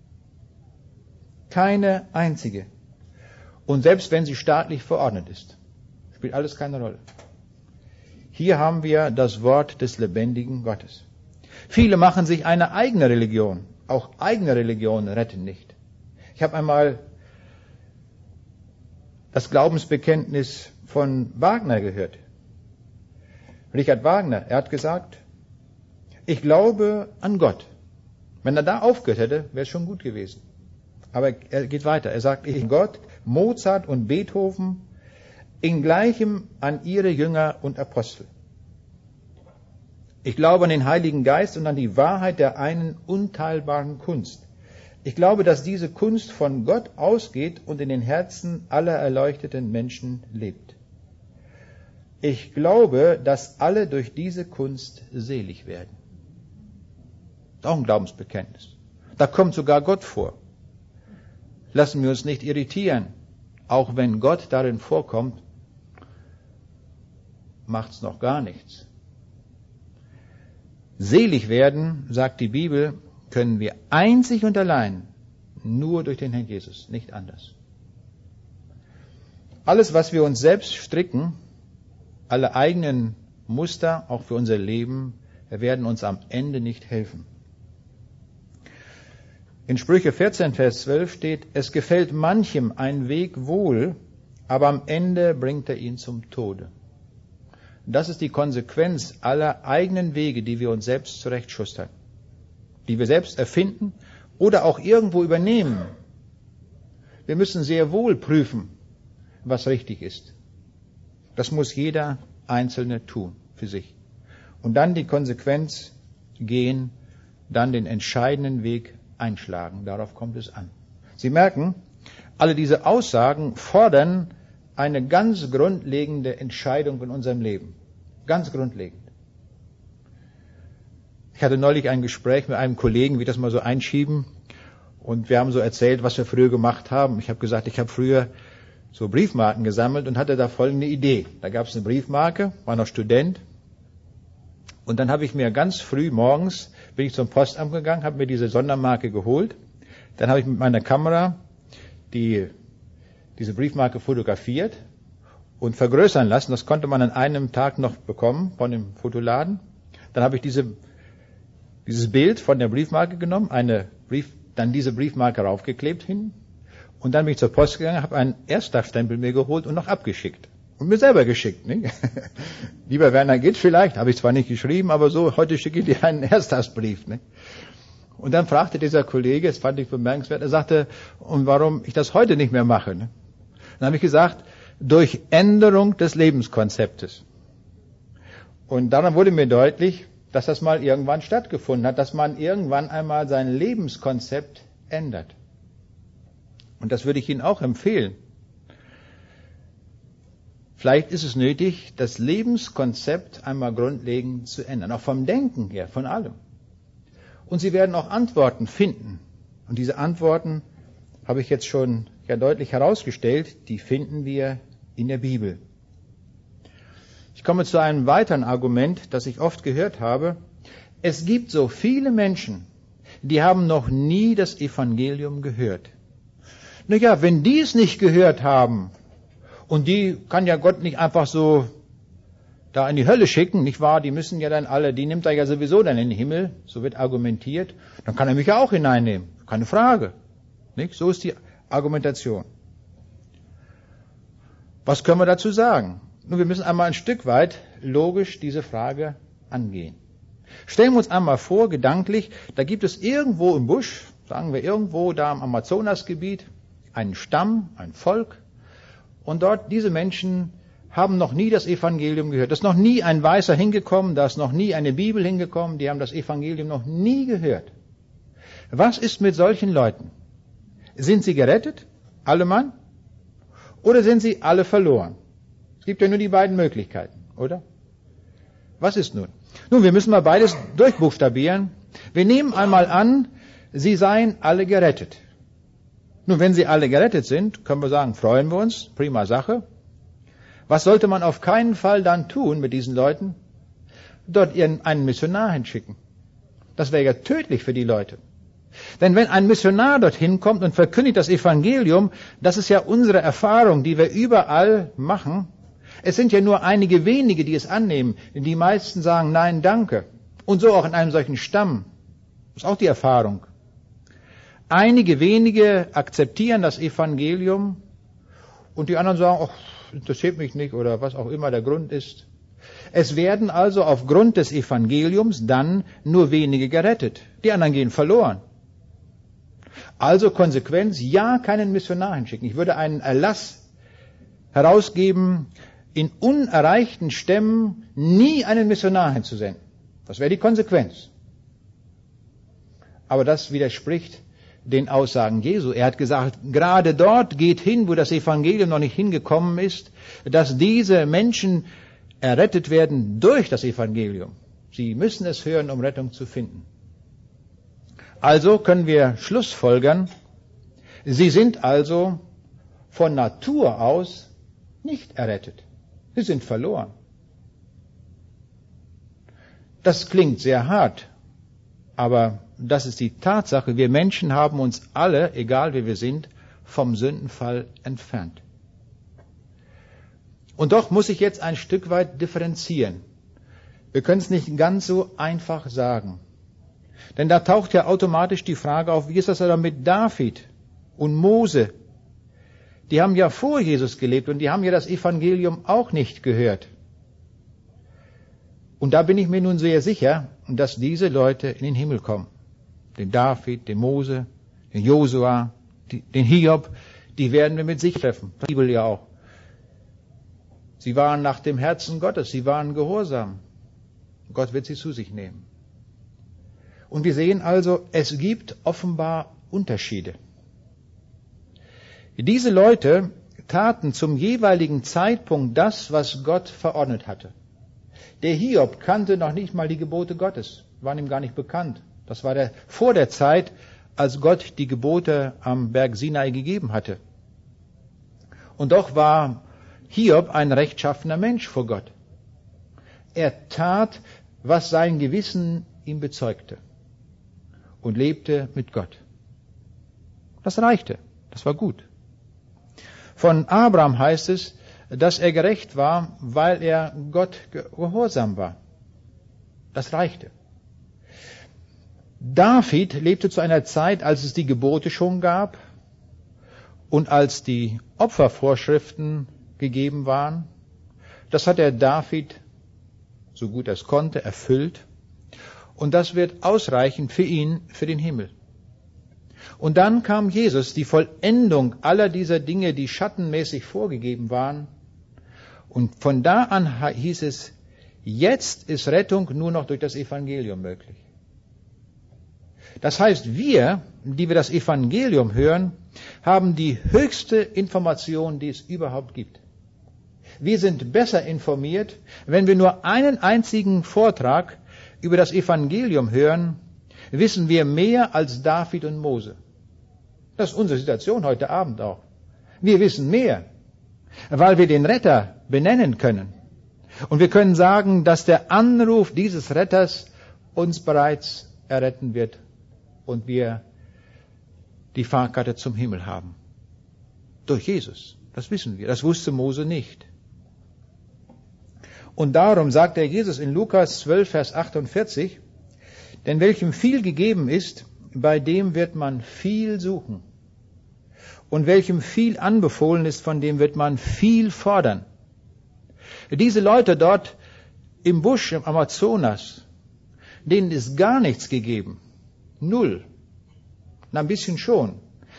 Keine einzige. Und selbst wenn sie staatlich verordnet ist, spielt alles keine Rolle. Hier haben wir das Wort des lebendigen Gottes. Viele machen sich eine eigene Religion. Auch eigene Religionen retten nicht. Ich habe einmal das Glaubensbekenntnis von Wagner gehört. Richard Wagner, er hat gesagt, ich glaube an Gott. Wenn er da aufgehört hätte, wäre es schon gut gewesen. Aber er geht weiter. Er sagt, ich Gott, Mozart und Beethoven, in Gleichem an ihre Jünger und Apostel. Ich glaube an den Heiligen Geist und an die Wahrheit der einen unteilbaren Kunst. Ich glaube, dass diese Kunst von Gott ausgeht und in den Herzen aller erleuchteten Menschen lebt. Ich glaube, dass alle durch diese Kunst selig werden. Das ist auch ein Glaubensbekenntnis. Da kommt sogar Gott vor. Lassen wir uns nicht irritieren. Auch wenn Gott darin vorkommt, macht's noch gar nichts. Selig werden, sagt die Bibel, können wir einzig und allein nur durch den Herrn Jesus, nicht anders. Alles, was wir uns selbst stricken, alle eigenen Muster, auch für unser Leben, werden uns am Ende nicht helfen. In Sprüche vierzehn, Vers zwölf steht, es gefällt manchem ein Weg wohl, aber am Ende bringt er ihn zum Tode. Das ist die Konsequenz aller eigenen Wege, die wir uns selbst zurechtschustern, die wir selbst erfinden oder auch irgendwo übernehmen. Wir müssen sehr wohl prüfen, was richtig ist. Das muss jeder Einzelne tun für sich. Und dann die Konsequenz gehen, dann den entscheidenden Weg einschlagen. Darauf kommt es an. Sie merken, alle diese Aussagen fordern eine ganz grundlegende Entscheidung in unserem Leben. Ganz grundlegend. Ich hatte neulich ein Gespräch mit einem Kollegen, wie das mal so einschieben, und wir haben so erzählt, was wir früher gemacht haben. Ich habe gesagt, ich habe früher so Briefmarken gesammelt und hatte da folgende Idee. Da gab es eine Briefmarke, war noch Student, und dann habe ich mir ganz früh morgens, bin ich zum Postamt gegangen, habe mir diese Sondermarke geholt, dann habe ich mit meiner Kamera die, diese Briefmarke fotografiert und vergrößern lassen. Das konnte man an einem Tag noch bekommen von dem Fotoladen. Dann habe ich diese, dieses Bild von der Briefmarke genommen, eine Brief, dann diese Briefmarke raufgeklebt hin und dann bin ich zur Post gegangen, habe einen Erststempel mir geholt und noch abgeschickt. Und mir selber geschickt. Nicht? Lieber Werner, geht vielleicht, habe ich zwar nicht geschrieben, aber so, heute schicke ich dir einen Ersttagsbrief. Nicht? Und dann fragte dieser Kollege, das fand ich bemerkenswert, er sagte, und warum ich das heute nicht mehr mache. Ne? Dann habe ich gesagt, durch Änderung des Lebenskonzeptes. Und daran wurde mir deutlich, dass das mal irgendwann stattgefunden hat, dass man irgendwann einmal sein Lebenskonzept ändert. Und das würde ich Ihnen auch empfehlen. Vielleicht ist es nötig, das Lebenskonzept einmal grundlegend zu ändern, auch vom Denken her, von allem. Und Sie werden auch Antworten finden. Und diese Antworten habe ich jetzt schon ja deutlich herausgestellt, die finden wir in der Bibel. Ich komme zu einem weiteren Argument, das ich oft gehört habe. Es gibt so viele Menschen, die haben noch nie das Evangelium gehört. Na ja, wenn die es nicht gehört haben, und die kann ja Gott nicht einfach so da in die Hölle schicken, nicht wahr? Die müssen ja dann alle, die nimmt er ja sowieso dann in den Himmel, so wird argumentiert. Dann kann er mich ja auch hineinnehmen, keine Frage. Nicht? So ist die Argumentation. Was können wir dazu sagen? Nun, wir müssen einmal ein Stück weit logisch diese Frage angehen. Stellen wir uns einmal vor, gedanklich, da gibt es irgendwo im Busch, sagen wir irgendwo da im Amazonasgebiet, einen Stamm, ein Volk, und dort diese Menschen haben noch nie das Evangelium gehört. Da ist noch nie ein Weißer hingekommen, da ist noch nie eine Bibel hingekommen, die haben das Evangelium noch nie gehört. Was ist mit solchen Leuten? Sind sie gerettet? Alle Mann? Oder sind sie alle verloren? Es gibt ja nur die beiden Möglichkeiten, oder? Was ist nun? Nun, wir müssen mal beides durchbuchstabieren. Wir nehmen einmal an, sie seien alle gerettet. Nun, wenn sie alle gerettet sind, können wir sagen, freuen wir uns, prima Sache. Was sollte man auf keinen Fall dann tun mit diesen Leuten? Dort ihren, einen Missionar hinschicken. Das wäre ja tödlich für die Leute. Denn wenn ein Missionar dorthin kommt und verkündigt das Evangelium, das ist ja unsere Erfahrung, die wir überall machen. Es sind ja nur einige wenige, die es annehmen. Die meisten sagen, nein, danke. Und so auch in einem solchen Stamm. Das ist auch die Erfahrung. Einige wenige akzeptieren das Evangelium und die anderen sagen, ach, interessiert mich nicht oder was auch immer der Grund ist. Es werden also aufgrund des Evangeliums dann nur wenige gerettet. Die anderen gehen verloren. Also Konsequenz, ja, keinen Missionar hinschicken. Ich würde einen Erlass herausgeben, in unerreichten Stämmen nie einen Missionar hinzusenden. Das wäre die Konsequenz. Aber das widerspricht den Aussagen Jesu. Er hat gesagt, gerade dort geht hin, wo das Evangelium noch nicht hingekommen ist, dass diese Menschen errettet werden durch das Evangelium. Sie müssen es hören, um Rettung zu finden. Also können wir schlussfolgern, sie sind also von Natur aus nicht errettet. Sie sind verloren. Das klingt sehr hart, aber das ist die Tatsache. Wir Menschen haben uns alle, egal wie wir sind, vom Sündenfall entfernt. Und doch muss ich jetzt ein Stück weit differenzieren. Wir können es nicht ganz so einfach sagen. Denn da taucht ja automatisch die Frage auf, wie ist das dann mit David und Mose? Die haben ja vor Jesus gelebt und die haben ja das Evangelium auch nicht gehört. Und da bin ich mir nun sehr sicher, dass diese Leute in den Himmel kommen. Den David, den Mose, den Josua, den Hiob, die werden wir mit sich treffen. Die Bibel ja auch. Sie waren nach dem Herzen Gottes, sie waren gehorsam. Gott wird sie zu sich nehmen. Und wir sehen also, es gibt offenbar Unterschiede. Diese Leute taten zum jeweiligen Zeitpunkt das, was Gott verordnet hatte. Der Hiob kannte noch nicht mal die Gebote Gottes, waren ihm gar nicht bekannt. Das war der, vor der Zeit, als Gott die Gebote am Berg Sinai gegeben hatte. Und doch war Hiob ein rechtschaffener Mensch vor Gott. Er tat, was sein Gewissen ihm bezeugte und lebte mit Gott. Das reichte, das war gut. Von Abraham heißt es, dass er gerecht war, weil er Gott gehorsam war. Das reichte. David lebte zu einer Zeit, als es die Gebote schon gab und als die Opfervorschriften gegeben waren. Das hat der David, so gut er es konnte, erfüllt. Und das wird ausreichen für ihn, für den Himmel. Und dann kam Jesus, die Vollendung aller dieser Dinge, die schattenmäßig vorgegeben waren. Und von da an hieß es, jetzt ist Rettung nur noch durch das Evangelium möglich. Das heißt, wir, die wir das Evangelium hören, haben die höchste Information, die es überhaupt gibt. Wir sind besser informiert, wenn wir nur einen einzigen Vortrag über das Evangelium hören, wissen wir mehr als David und Mose. Das ist unsere Situation heute Abend auch. Wir wissen mehr, weil wir den Retter benennen können. Und wir können sagen, dass der Anruf dieses Retters uns bereits erretten wird und wir die Fahrkarte zum Himmel haben. Durch Jesus. Das wissen wir. Das wusste Mose nicht. Und darum sagt der Jesus in Lukas zwölf, Vers achtundvierzig, denn welchem viel gegeben ist, bei dem wird man viel suchen. Und welchem viel anbefohlen ist, von dem wird man viel fordern. Diese Leute dort im Busch, im Amazonas, denen ist gar nichts gegeben. Null. Na, ein bisschen schon.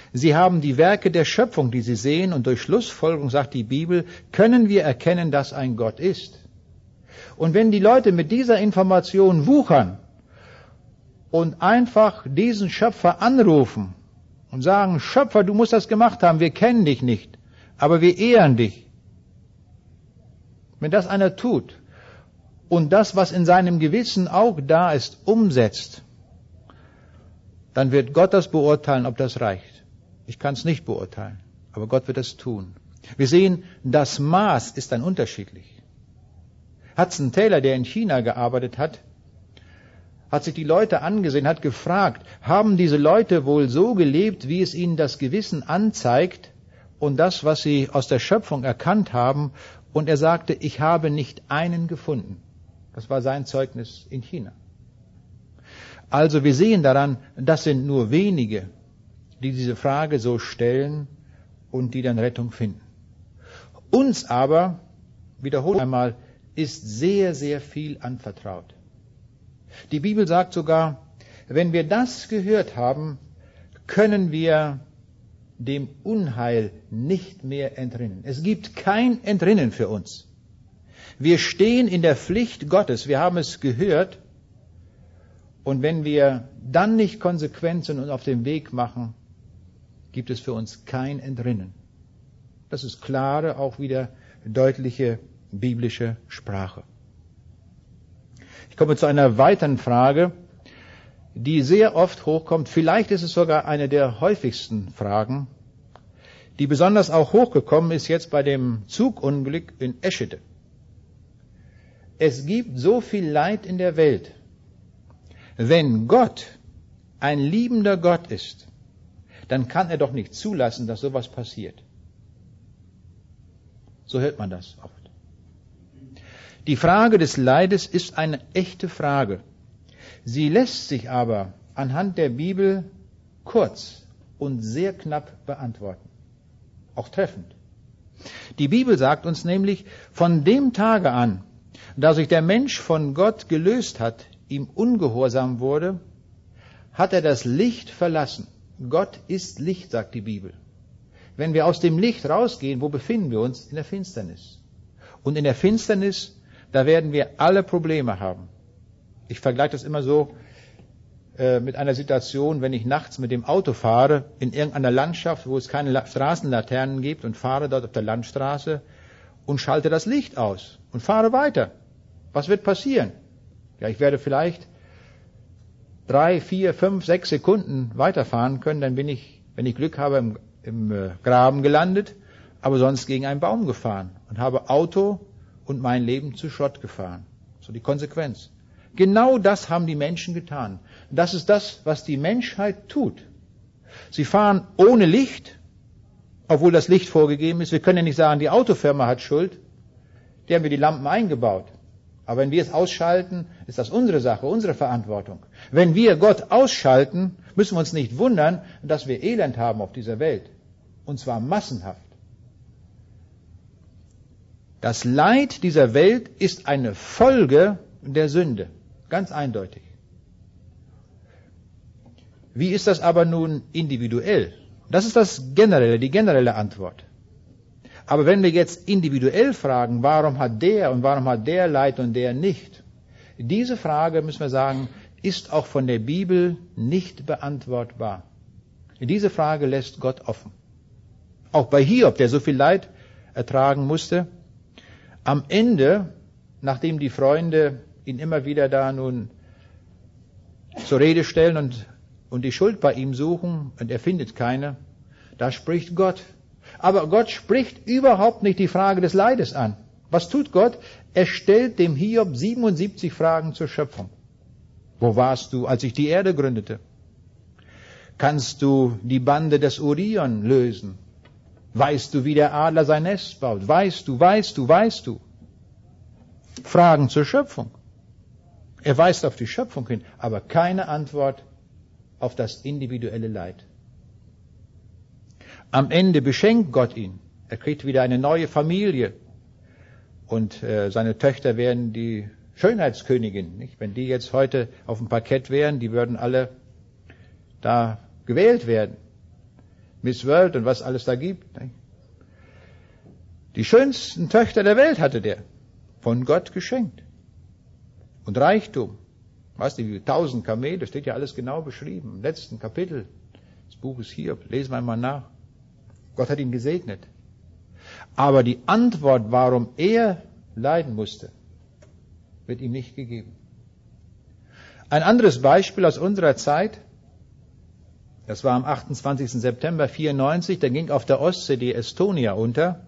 Sie haben die Werke der Schöpfung, die sie sehen, und durch Schlussfolgerung, sagt die Bibel, können wir erkennen, dass ein Gott ist. Und wenn die Leute mit dieser Information wuchern und einfach diesen Schöpfer anrufen und sagen, Schöpfer, du musst das gemacht haben, wir kennen dich nicht, aber wir ehren dich. Wenn das einer tut und das, was in seinem Gewissen auch da ist, umsetzt, dann wird Gott das beurteilen, ob das reicht. Ich kann es nicht beurteilen, aber Gott wird es tun. Wir sehen, das Maß ist dann unterschiedlich. Hudson Taylor, der in China gearbeitet hat, hat sich die Leute angesehen, hat gefragt, haben diese Leute wohl so gelebt, wie es ihnen das Gewissen anzeigt und das, was sie aus der Schöpfung erkannt haben? Und er sagte, ich habe nicht einen gefunden. Das war sein Zeugnis in China. Also wir sehen daran, das sind nur wenige, die diese Frage so stellen und die dann Rettung finden. Uns aber, wiederhole einmal, ist sehr, sehr viel anvertraut. Die Bibel sagt sogar, wenn wir das gehört haben, können wir dem Unheil nicht mehr entrinnen. Es gibt kein Entrinnen für uns. Wir stehen in der Pflicht Gottes, wir haben es gehört, und wenn wir dann nicht konsequent sind und auf den Weg machen, gibt es für uns kein Entrinnen. Das ist klare, auch wieder deutliche biblische Sprache. Ich komme zu einer weiteren Frage, die sehr oft hochkommt. Vielleicht ist es sogar eine der häufigsten Fragen, die besonders auch hochgekommen ist jetzt bei dem Zugunglück in Eschede. Es gibt so viel Leid in der Welt. Wenn Gott ein liebender Gott ist, dann kann er doch nicht zulassen, dass sowas passiert. So hört man das oft. Die Frage des Leides ist eine echte Frage. Sie lässt sich aber anhand der Bibel kurz und sehr knapp beantworten. Auch treffend. Die Bibel sagt uns nämlich, von dem Tage an, da sich der Mensch von Gott gelöst hat, ihm ungehorsam wurde, hat er das Licht verlassen. Gott ist Licht, sagt die Bibel. Wenn wir aus dem Licht rausgehen, wo befinden wir uns? In der Finsternis. Und in der Finsternis, da werden wir alle Probleme haben. Ich vergleiche das immer so äh, mit einer Situation, wenn ich nachts mit dem Auto fahre, in irgendeiner Landschaft, wo es keine La- Straßenlaternen gibt, und fahre dort auf der Landstraße und schalte das Licht aus und fahre weiter. Was wird passieren? Ja, ich werde vielleicht drei, vier, fünf, sechs Sekunden weiterfahren können, dann bin ich, wenn ich Glück habe, im, im äh, Graben gelandet, aber sonst gegen einen Baum gefahren und habe Auto und mein Leben zu Schrott gefahren. So die Konsequenz. Genau das haben die Menschen getan. Das ist das, was die Menschheit tut. Sie fahren ohne Licht, obwohl das Licht vorgegeben ist. Wir können ja nicht sagen, die Autofirma hat Schuld. Die haben wir die Lampen eingebaut. Aber wenn wir es ausschalten, ist das unsere Sache, unsere Verantwortung. Wenn wir Gott ausschalten, müssen wir uns nicht wundern, dass wir Elend haben auf dieser Welt. Und zwar massenhaft. Das Leid dieser Welt ist eine Folge der Sünde. Ganz eindeutig. Wie ist das aber nun individuell? Das ist das generelle, die generelle Antwort. Aber wenn wir jetzt individuell fragen, warum hat der und warum hat der Leid und der nicht? Diese Frage, müssen wir sagen, ist auch von der Bibel nicht beantwortbar. Diese Frage lässt Gott offen. Auch bei Hiob, der so viel Leid ertragen musste, am Ende, nachdem die Freunde ihn immer wieder da nun zur Rede stellen und, und die Schuld bei ihm suchen, und er findet keine, da spricht Gott. Aber Gott spricht überhaupt nicht die Frage des Leides an. Was tut Gott? Er stellt dem Hiob siebenundsiebzig Fragen zur Schöpfung. Wo warst du, als ich die Erde gründete? Kannst du die Bande des Orion lösen? Weißt du, wie der Adler sein Nest baut? Weißt du, weißt du, weißt du? Fragen zur Schöpfung. Er weist auf die Schöpfung hin, aber keine Antwort auf das individuelle Leid. Am Ende beschenkt Gott ihn. Er kriegt wieder eine neue Familie. Und äh, seine Töchter werden die Schönheitskönigin. Nicht? Wenn die jetzt heute auf dem Parkett wären, die würden alle da gewählt werden. Miss World und was alles da gibt. Die schönsten Töchter der Welt hatte der, von Gott geschenkt. Und Reichtum. Weißt du, wie tausend Kamele, steht ja alles genau beschrieben. Im letzten Kapitel des Buches Hiob, lesen wir mal nach. Gott hat ihn gesegnet. Aber die Antwort, warum er leiden musste, wird ihm nicht gegeben. Ein anderes Beispiel aus unserer Zeit, das war am achtundzwanzigsten September vierundneunzig, da ging auf der Ostsee die Estonia unter.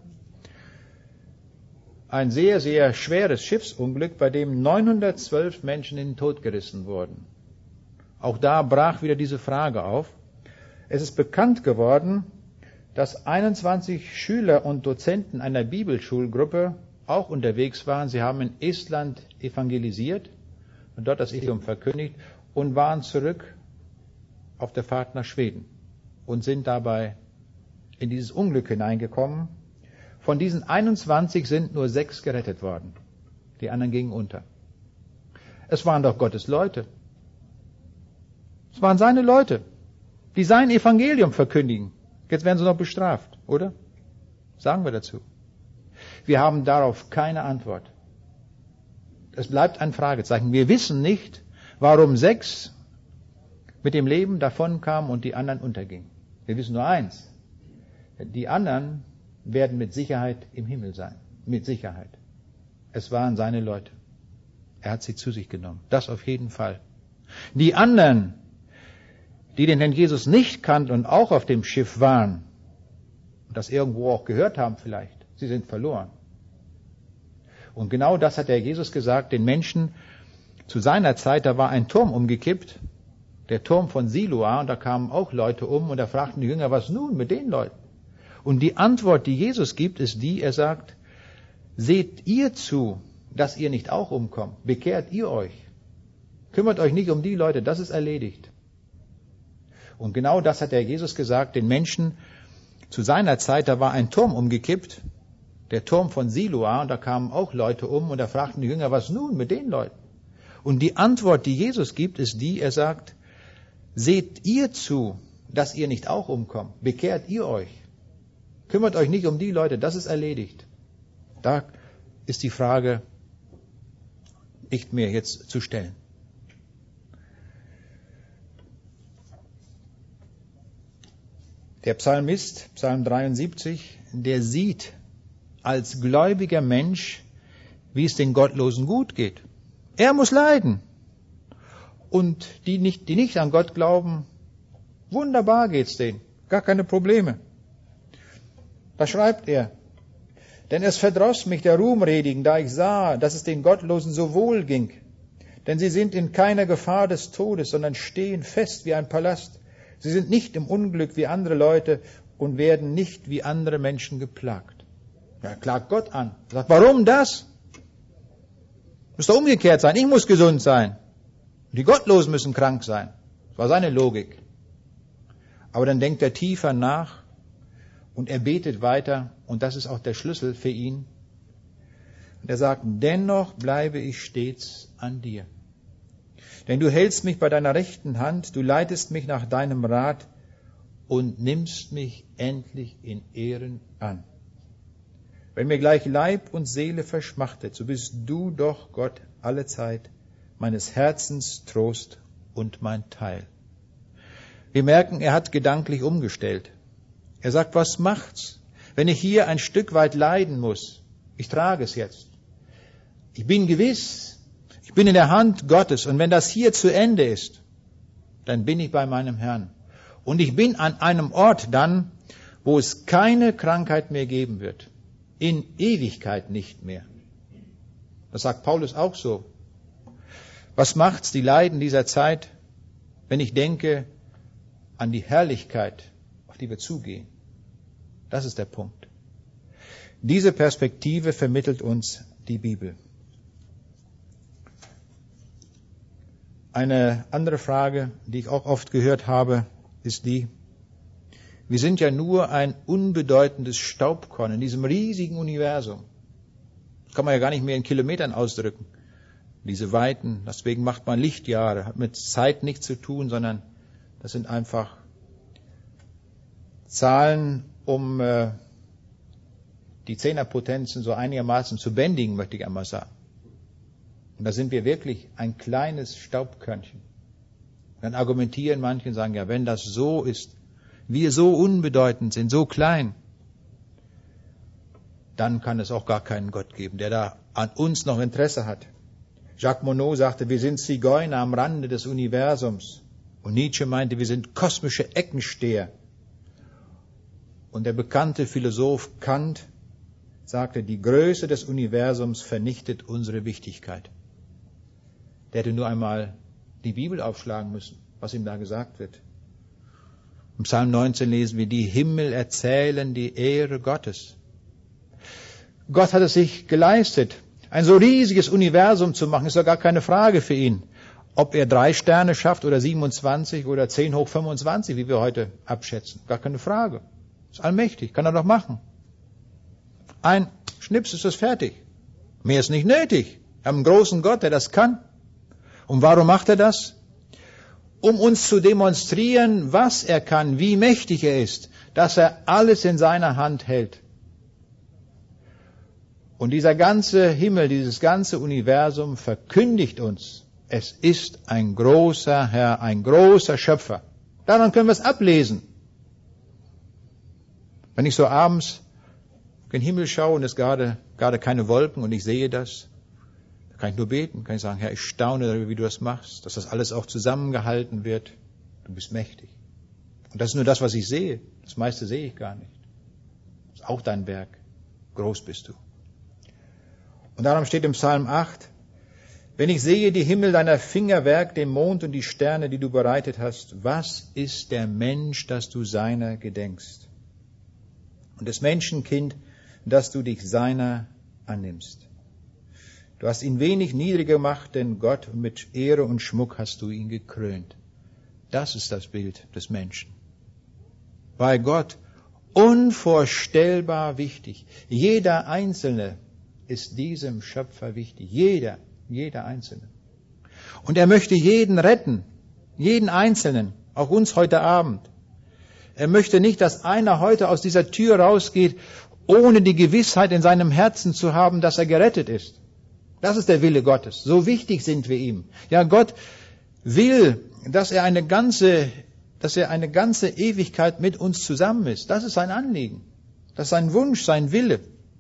Ein sehr, sehr schweres Schiffsunglück, bei dem neunhundertzwölf Menschen in den Tod gerissen wurden. Auch da brach wieder diese Frage auf. Es ist bekannt geworden, dass einundzwanzig Schüler und Dozenten einer Bibelschulgruppe auch unterwegs waren. Sie haben in Estland evangelisiert und dort das Evangelium verkündigt und waren zurück auf der Fahrt nach Schweden und sind dabei in dieses Unglück hineingekommen. Von diesen einundzwanzig sind nur sechs gerettet worden. Die anderen gingen unter. Es waren doch Gottes Leute. Es waren seine Leute, die sein Evangelium verkündigen. Jetzt werden sie noch bestraft, oder? Sagen wir dazu. Wir haben darauf keine Antwort. Es bleibt ein Fragezeichen. Wir wissen nicht, warum sechs mit dem Leben davonkamen und die anderen untergingen. Wir wissen nur eins. Die anderen werden mit Sicherheit im Himmel sein. Mit Sicherheit. Es waren seine Leute. Er hat sie zu sich genommen. Das auf jeden Fall. Die anderen, die den Herrn Jesus nicht kannten und auch auf dem Schiff waren und das irgendwo auch gehört haben vielleicht, sie sind verloren. Und genau das hat der Jesus gesagt, den Menschen zu seiner Zeit, da war ein Turm umgekippt, der Turm von Siloa, und da kamen auch Leute um und da fragten die Jünger, was nun mit den Leuten? Und die Antwort, die Jesus gibt, ist die, er sagt, seht ihr zu, dass ihr nicht auch umkommt, bekehrt ihr euch, kümmert euch nicht um die Leute, das ist erledigt. Und genau das hat der Jesus gesagt, den Menschen zu seiner Zeit, da war ein Turm umgekippt, der Turm von Siloa, und da kamen auch Leute um und da fragten die Jünger, was nun mit den Leuten? Und die Antwort, die Jesus gibt, ist die, er sagt, seht ihr zu, dass ihr nicht auch umkommt, bekehrt ihr euch, kümmert euch nicht um die Leute, das ist erledigt. Da ist die Frage nicht mehr jetzt zu stellen. Der Psalmist, Psalm dreiundsiebzig, der sieht als gläubiger Mensch, wie es den Gottlosen gut geht. Er muss leiden. Und die nicht, die nicht an Gott glauben, wunderbar geht's denen. Gar keine Probleme. Da schreibt er, denn es verdross mich der Ruhmredigen, da ich sah, dass es den Gottlosen so wohl ging. Denn sie sind in keiner Gefahr des Todes, sondern stehen fest wie ein Palast. Sie sind nicht im Unglück wie andere Leute und werden nicht wie andere Menschen geplagt. Er klagt Gott an. Er sagt, warum das? Muss doch umgekehrt sein. Ich muss gesund sein. Die Gottlosen müssen krank sein. Das war seine Logik. Aber dann denkt er tiefer nach und er betet weiter. Und das ist auch der Schlüssel für ihn. Und er sagt, dennoch bleibe ich stets an dir. Denn du hältst mich bei deiner rechten Hand, du leitest mich nach deinem Rat und nimmst mich endlich in Ehren an. Wenn mir gleich Leib und Seele verschmachtet, so bist du doch, Gott, alle Zeit meines Herzens Trost und mein Teil. Wir merken, er hat gedanklich umgestellt. Er sagt, was macht's, wenn ich hier ein Stück weit leiden muss? Ich trage es jetzt. Ich bin gewiss, ich bin in der Hand Gottes und wenn das hier zu Ende ist, dann bin ich bei meinem Herrn. Und ich bin an einem Ort dann, wo es keine Krankheit mehr geben wird. In Ewigkeit nicht mehr. Das sagt Paulus auch so. Was macht's, die Leiden dieser Zeit, wenn ich denke an die Herrlichkeit, auf die wir zugehen? Das ist der Punkt. Diese Perspektive vermittelt uns die Bibel. Eine andere Frage, die ich auch oft gehört habe, ist die, wir sind ja nur ein unbedeutendes Staubkorn in diesem riesigen Universum. Das kann man ja gar nicht mehr in Kilometern ausdrücken. Diese Weiten, deswegen macht man Lichtjahre, hat mit Zeit nichts zu tun, sondern das sind einfach Zahlen, um äh, die Zehnerpotenzen so einigermaßen zu bändigen, möchte ich einmal sagen. Und da sind wir wirklich ein kleines Staubkörnchen. Dann argumentieren manche und sagen, ja, wenn das so ist, wir so unbedeutend sind, so klein, dann kann es auch gar keinen Gott geben, der da an uns noch Interesse hat. Jacques Monod sagte, wir sind Zigeuner am Rande des Universums. Und Nietzsche meinte, wir sind kosmische Eckensteher. Und der bekannte Philosoph Kant sagte, die Größe des Universums vernichtet unsere Wichtigkeit. Der hätte nur einmal die Bibel aufschlagen müssen, was ihm da gesagt wird. Im Psalm neunzehn lesen wir, die Himmel erzählen die Ehre Gottes. Gott hat es sich geleistet, ein so riesiges Universum zu machen, ist doch gar keine Frage für ihn. Ob er drei Sterne schafft oder siebenundzwanzig oder zehn hoch fünfundzwanzig, wie wir heute abschätzen, gar keine Frage. Ist allmächtig, kann er doch machen. Ein Schnips ist es fertig. Mehr ist nicht nötig. Wir haben einen großen Gott, der das kann. Und warum macht er das? Um uns zu demonstrieren, was er kann, wie mächtig er ist, dass er alles in seiner Hand hält. Und dieser ganze Himmel, dieses ganze Universum verkündigt uns, es ist ein großer Herr, ein großer Schöpfer. Daran können wir es ablesen. Wenn ich so abends in den Himmel schaue und es gerade, gerade keine Wolken und ich sehe das, dann kann ich nur beten, kann ich sagen, Herr, ich staune darüber, wie du das machst, dass das alles auch zusammengehalten wird. Du bist mächtig. Und das ist nur das, was ich sehe. Das meiste sehe ich gar nicht. Das ist auch dein Werk. Groß bist du. Und darum steht im Psalm acht, wenn ich sehe die Himmel deiner Fingerwerk, den Mond und die Sterne, die du bereitet hast, was ist der Mensch, dass du seiner gedenkst? Und das Menschenkind, dass du dich seiner annimmst. Du hast ihn wenig niedriger gemacht, denn Gott, und mit Ehre und Schmuck hast du ihn gekrönt. Das ist das Bild des Menschen. Bei Gott unvorstellbar wichtig. Jeder Einzelne ist diesem Schöpfer wichtig. Jeder, jeder Einzelne. Und er möchte jeden retten. Jeden Einzelnen. Auch uns heute Abend. Er möchte nicht, dass einer heute aus dieser Tür rausgeht, ohne die Gewissheit in seinem Herzen zu haben, dass er gerettet ist. Das ist der Wille Gottes. So wichtig sind wir ihm. Ja, Gott will, dass er eine ganze, dass er eine ganze Ewigkeit mit uns zusammen ist. Das ist sein Anliegen. Das ist sein Wunsch, sein Wille.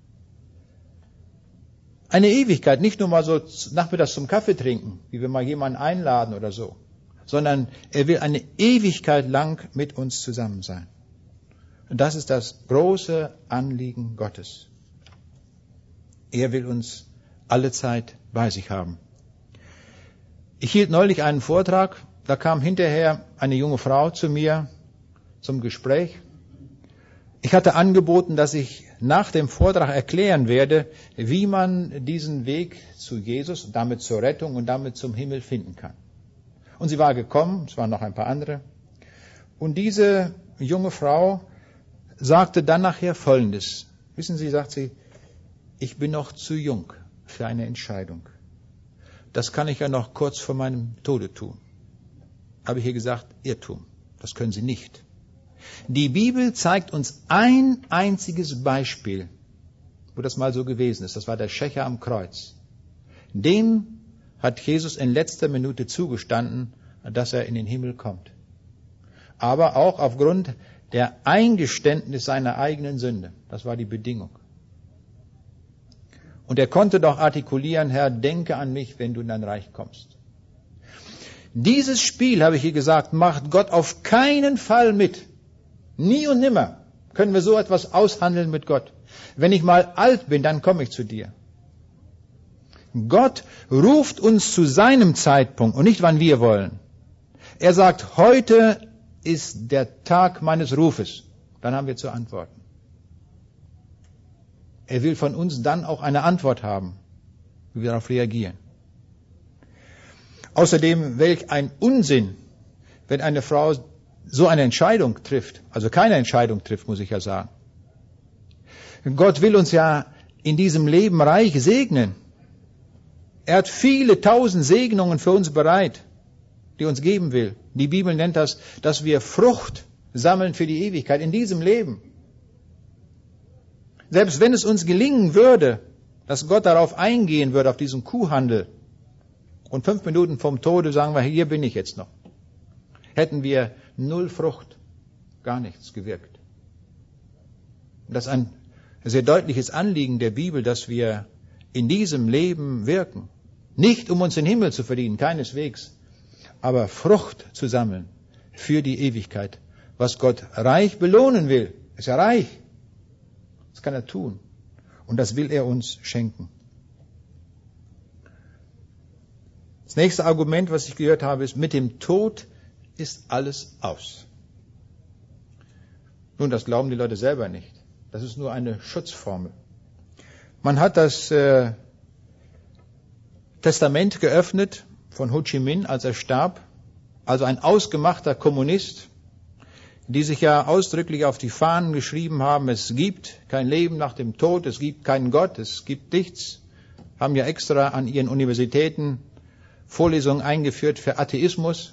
Eine Ewigkeit, nicht nur mal so nachmittags zum Kaffee trinken, wie wir mal jemanden einladen oder so, sondern er will eine Ewigkeit lang mit uns zusammen sein. Und das ist das große Anliegen Gottes. Er will uns alle Zeit bei sich haben. Ich hielt neulich einen Vortrag, da kam hinterher eine junge Frau zu mir zum Gespräch. Ich hatte angeboten, dass ich nach dem Vortrag erklären werde, wie man diesen Weg zu Jesus, damit zur Rettung und damit zum Himmel finden kann. Und sie war gekommen, es waren noch ein paar andere. Und diese junge Frau sagte dann nachher Folgendes. Wissen Sie, sagt sie, ich bin noch zu jung für eine Entscheidung. Das kann ich ja noch kurz vor meinem Tode tun. Habe ich ihr gesagt, Irrtum. Das können Sie nicht. Die Bibel zeigt uns ein einziges Beispiel, wo das mal so gewesen ist. Das war der Schächer am Kreuz. Dem hat Jesus in letzter Minute zugestanden, dass er in den Himmel kommt. Aber auch aufgrund der Eingeständnis seiner eigenen Sünde. Das war die Bedingung. Und er konnte doch artikulieren, Herr, denke an mich, wenn du in dein Reich kommst. Dieses Spiel, habe ich hier gesagt, macht Gott auf keinen Fall mit. Nie und nimmer können wir so etwas aushandeln mit Gott. Wenn ich mal alt bin, dann komme ich zu dir. Gott ruft uns zu seinem Zeitpunkt und nicht, wann wir wollen. Er sagt, heute ist der Tag meines Rufes. Dann haben wir zu antworten. Er will von uns dann auch eine Antwort haben, wie wir darauf reagieren. Außerdem, welch ein Unsinn, wenn eine Frau so eine Entscheidung trifft, also keine Entscheidung trifft, muss ich ja sagen. Gott will uns ja in diesem Leben reich segnen. Er hat viele tausend Segnungen für uns bereit, die uns geben will. Die Bibel nennt das, dass wir Frucht sammeln für die Ewigkeit in diesem Leben. Selbst wenn es uns gelingen würde, dass Gott darauf eingehen würde, auf diesen Kuhhandel, und fünf Minuten vom Tode sagen wir, hier bin ich jetzt noch, hätten wir null Frucht, gar nichts gewirkt. Das ist ein sehr deutliches Anliegen der Bibel, dass wir in diesem Leben wirken. Nicht um uns den Himmel zu verdienen, keineswegs, aber Frucht zu sammeln für die Ewigkeit. Was Gott reich belohnen will, ist er reich. Das kann er tun. Und das will er uns schenken. Das nächste Argument, was ich gehört habe, ist, mit dem Tod ist alles aus. Nun, das glauben die Leute selber nicht. Das ist nur eine Schutzformel. Man hat das äh, Testament geöffnet von Ho Chi Minh, als er starb. Also ein ausgemachter Kommunist, die sich ja ausdrücklich auf die Fahnen geschrieben haben, es gibt kein Leben nach dem Tod, es gibt keinen Gott, es gibt nichts. Haben ja extra an ihren Universitäten Vorlesungen eingeführt für Atheismus.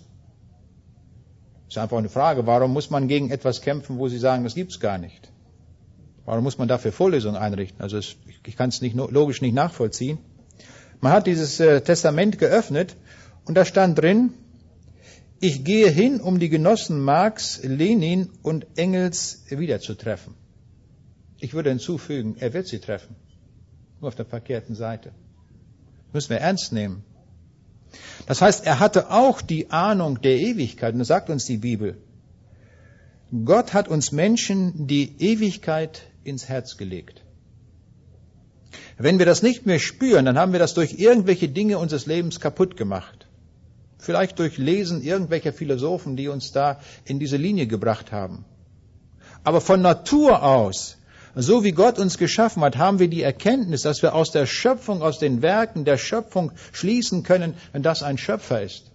Das ist einfach eine Frage, warum muss man gegen etwas kämpfen, wo sie sagen, das gibt's gar nicht? Warum muss man dafür Vorlesungen einrichten? Also es, ich kann es nicht, logisch nicht nachvollziehen. Man hat dieses äh, Testament geöffnet und da stand drin, ich gehe hin, um die Genossen Marx, Lenin und Engels wiederzutreffen. Ich würde hinzufügen, er wird sie treffen. Nur auf der verkehrten Seite. Das müssen wir ernst nehmen. Das heißt, er hatte auch die Ahnung der Ewigkeit. Und das sagt uns die Bibel. Gott hat uns Menschen die Ewigkeit ins Herz gelegt. Wenn wir das nicht mehr spüren, dann haben wir das durch irgendwelche Dinge unseres Lebens kaputt gemacht. Vielleicht durch Lesen irgendwelcher Philosophen, die uns da in diese Linie gebracht haben. Aber von Natur aus, so wie Gott uns geschaffen hat, haben wir die Erkenntnis, dass wir aus der Schöpfung, aus den Werken der Schöpfung schließen können, dass ein Schöpfer ist.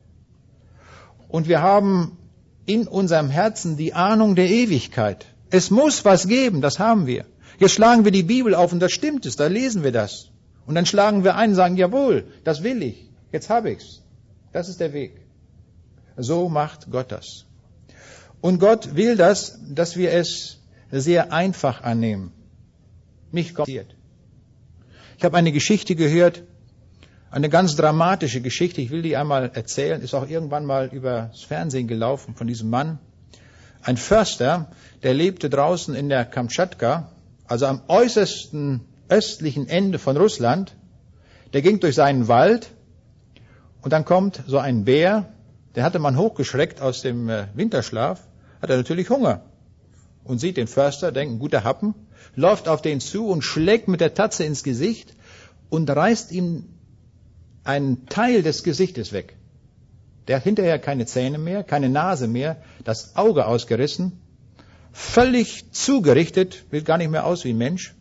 Und wir haben in unserem Herzen die Ahnung der Ewigkeit. Es muss was geben, das haben wir. Jetzt schlagen wir die Bibel auf und das stimmt es, da lesen wir das. Und dann schlagen wir ein und sagen, jawohl, das will ich, jetzt habe ich's. Das ist der Weg. So macht Gott das. Und Gott will das, dass wir es sehr einfach annehmen. Nicht kompliziert. Ich habe eine Geschichte gehört, eine ganz dramatische Geschichte. Ich will die einmal erzählen. Ist auch irgendwann mal übers Fernsehen gelaufen von diesem Mann. Ein Förster, der lebte draußen in der Kamtschatka, also am äußersten östlichen Ende von Russland. Der ging durch seinen Wald und dann kommt so ein Bär, der hatte man hochgeschreckt aus dem Winterschlaf, hat er natürlich Hunger. Und sieht den Förster, denkt, ein guter Happen, läuft auf den zu und schlägt mit der Tatze ins Gesicht und reißt ihm einen Teil des Gesichtes weg. Der hat hinterher keine Zähne mehr, keine Nase mehr, das Auge ausgerissen, völlig zugerichtet, sieht gar nicht mehr aus wie ein Mensch.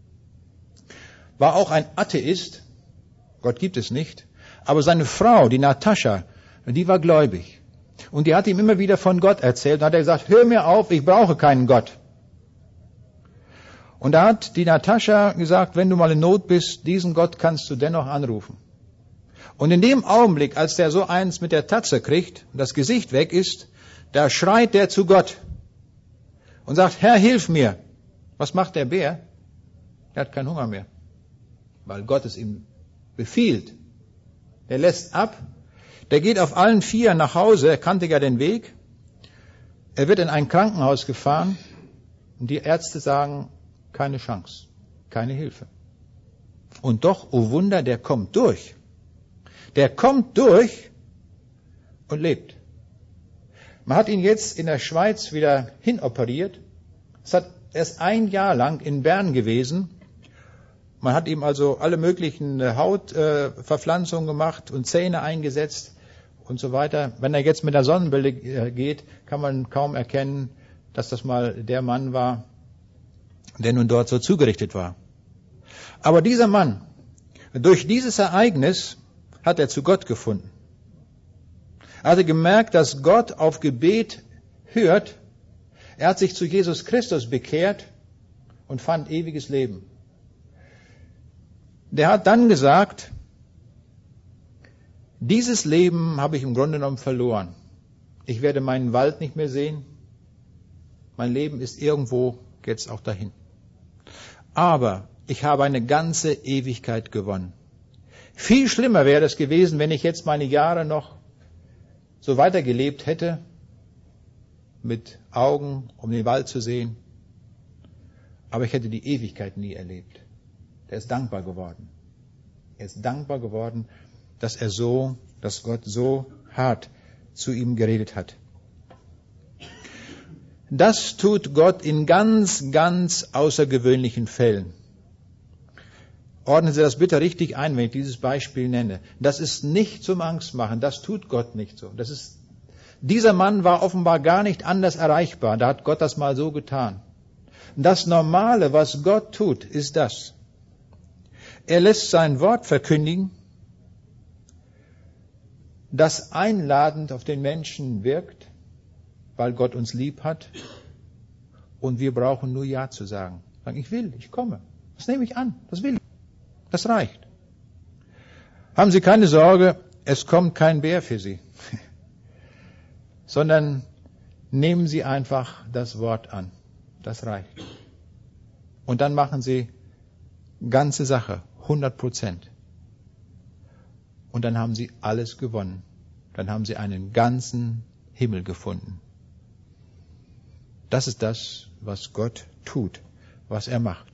War auch ein Atheist, Gott gibt es nicht, aber seine Frau, die Natascha, die war gläubig. Und die hat ihm immer wieder von Gott erzählt. Und hat er gesagt, hör mir auf, ich brauche keinen Gott. Und da hat die Natascha gesagt, wenn du mal in Not bist, diesen Gott kannst du dennoch anrufen. Und in dem Augenblick, als der so eins mit der Tatze kriegt und das Gesicht weg ist, da schreit der zu Gott und sagt, Herr, hilf mir. Was macht der Bär? Er hat keinen Hunger mehr, weil Gott es ihm befiehlt. Der lässt ab. Der geht auf allen Vieren nach Hause, er kannte ja den Weg. Er wird in ein Krankenhaus gefahren und die Ärzte sagen, keine Chance, keine Hilfe. Und doch, oh Wunder, der kommt durch. Der kommt durch und lebt. Man hat ihn jetzt in der Schweiz wieder hinoperiert. Es hat erst ein Jahr lang in Bern gewesen. Man hat ihm also alle möglichen Hautverpflanzungen gemacht und Zähne eingesetzt und so weiter. Wenn er jetzt mit der Sonnenbrille geht, kann man kaum erkennen, dass das mal der Mann war, der nun dort so zugerichtet war. Aber dieser Mann, durch dieses Ereignis hat er zu Gott gefunden. Er hatte gemerkt, dass Gott auf Gebet hört. Er hat sich zu Jesus Christus bekehrt und fand ewiges Leben. Der hat dann gesagt, dieses Leben habe ich im Grunde genommen verloren. Ich werde meinen Wald nicht mehr sehen. Mein Leben ist irgendwo jetzt auch dahin. Aber ich habe eine ganze Ewigkeit gewonnen. Viel schlimmer wäre es gewesen, wenn ich jetzt meine Jahre noch so weitergelebt hätte, mit Augen, um den Wald zu sehen. Aber ich hätte die Ewigkeit nie erlebt. Er ist dankbar geworden. Er ist dankbar geworden, dass er so, dass Gott so hart zu ihm geredet hat. Das tut Gott in ganz, ganz außergewöhnlichen Fällen. Ordnen Sie das bitte richtig ein, wenn ich dieses Beispiel nenne. Das ist nicht zum Angstmachen, das tut Gott nicht so. Das ist, dieser Mann war offenbar gar nicht anders erreichbar, da hat Gott das mal so getan. Das Normale, was Gott tut, ist das. Er lässt sein Wort verkündigen, das einladend auf den Menschen wirkt, weil Gott uns lieb hat. Und wir brauchen nur Ja zu sagen. Sagen, ich will, ich komme. Das nehme ich an, das will ich. Das reicht. Haben Sie keine Sorge, es kommt kein Bär für Sie. Sondern nehmen Sie einfach das Wort an. Das reicht. Und dann machen Sie ganze Sache, hundert Prozent. Und dann haben Sie alles gewonnen. Dann haben Sie einen ganzen Himmel gefunden. Das ist das, was Gott tut, was er macht.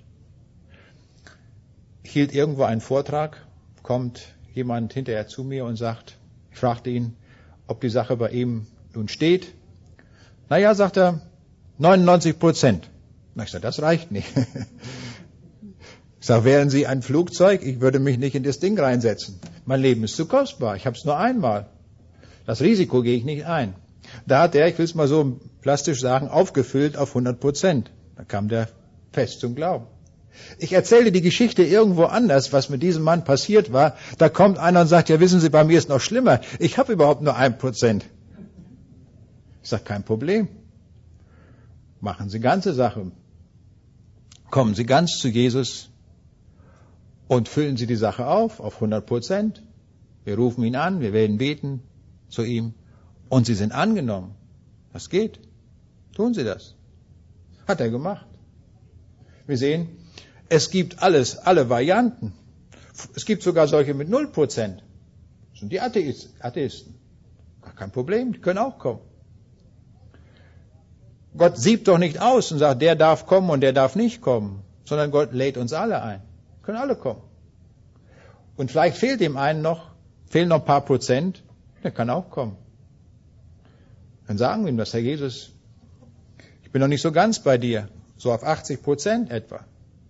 Ich hielt irgendwo einen Vortrag, kommt jemand hinterher zu mir und sagt, ich fragte ihn, ob die Sache bei ihm nun steht. Naja, sagt er, neunundneunzig Prozent. Na, ich sage, das reicht nicht. Ich sage, wären Sie ein Flugzeug, ich würde mich nicht in das Ding reinsetzen. Mein Leben ist zu kostbar, ich habe es nur einmal. Das Risiko gehe ich nicht ein. Da hat er, ich will es mal so plastisch sagen, aufgefüllt auf hundert Prozent. Da kam der fest zum Glauben. Ich erzählte die Geschichte irgendwo anders, was mit diesem Mann passiert war. Da kommt einer und sagt, ja wissen Sie, bei mir ist noch schlimmer. Ich habe überhaupt nur ein Prozent. Ich sage, kein Problem. Machen Sie ganze Sache. Kommen Sie ganz zu Jesus und füllen Sie die Sache auf, auf hundert Prozent. Wir rufen ihn an, wir werden beten zu ihm. Und Sie sind angenommen. Das geht. Tun Sie das. Hat er gemacht. Wir sehen, es gibt alles, alle Varianten. Es gibt sogar solche mit null Prozent. Das sind die Atheisten. Gar kein Problem, die können auch kommen. Gott siebt doch nicht aus und sagt, der darf kommen und der darf nicht kommen, sondern Gott lädt uns alle ein. Können alle kommen. Und vielleicht fehlt dem einen noch, fehlen noch ein paar Prozent, der kann auch kommen. Dann sagen wir ihm das, Herr Jesus, ich bin noch nicht so ganz bei dir, so auf achtzig Prozent etwa.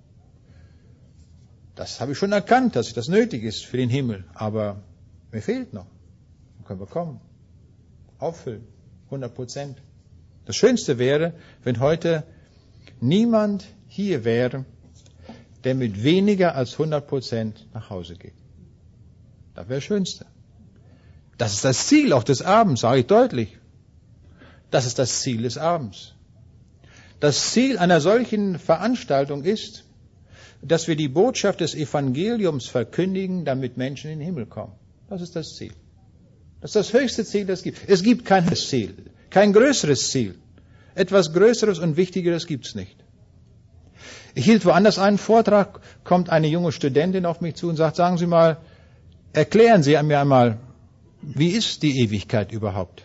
Das habe ich schon erkannt, dass das nötig ist für den Himmel, aber mir fehlt noch. Dann können wir kommen, auffüllen, hundert Prozent. Das Schönste wäre, wenn heute niemand hier wäre, der mit weniger als hundert Prozent nach Hause geht. Das wäre das Schönste. Das ist das Ziel auch des Abends, sage ich deutlich. Das ist das Ziel des Abends. Das Ziel einer solchen Veranstaltung ist, dass wir die Botschaft des Evangeliums verkündigen, damit Menschen in den Himmel kommen. Das ist das Ziel. Das ist das höchste Ziel, das es gibt. Es gibt kein Ziel, kein größeres Ziel. Etwas Größeres und Wichtigeres gibt es nicht. Ich hielt woanders einen Vortrag, kommt eine junge Studentin auf mich zu und sagt, sagen Sie mal, erklären Sie mir einmal, wie ist die Ewigkeit überhaupt?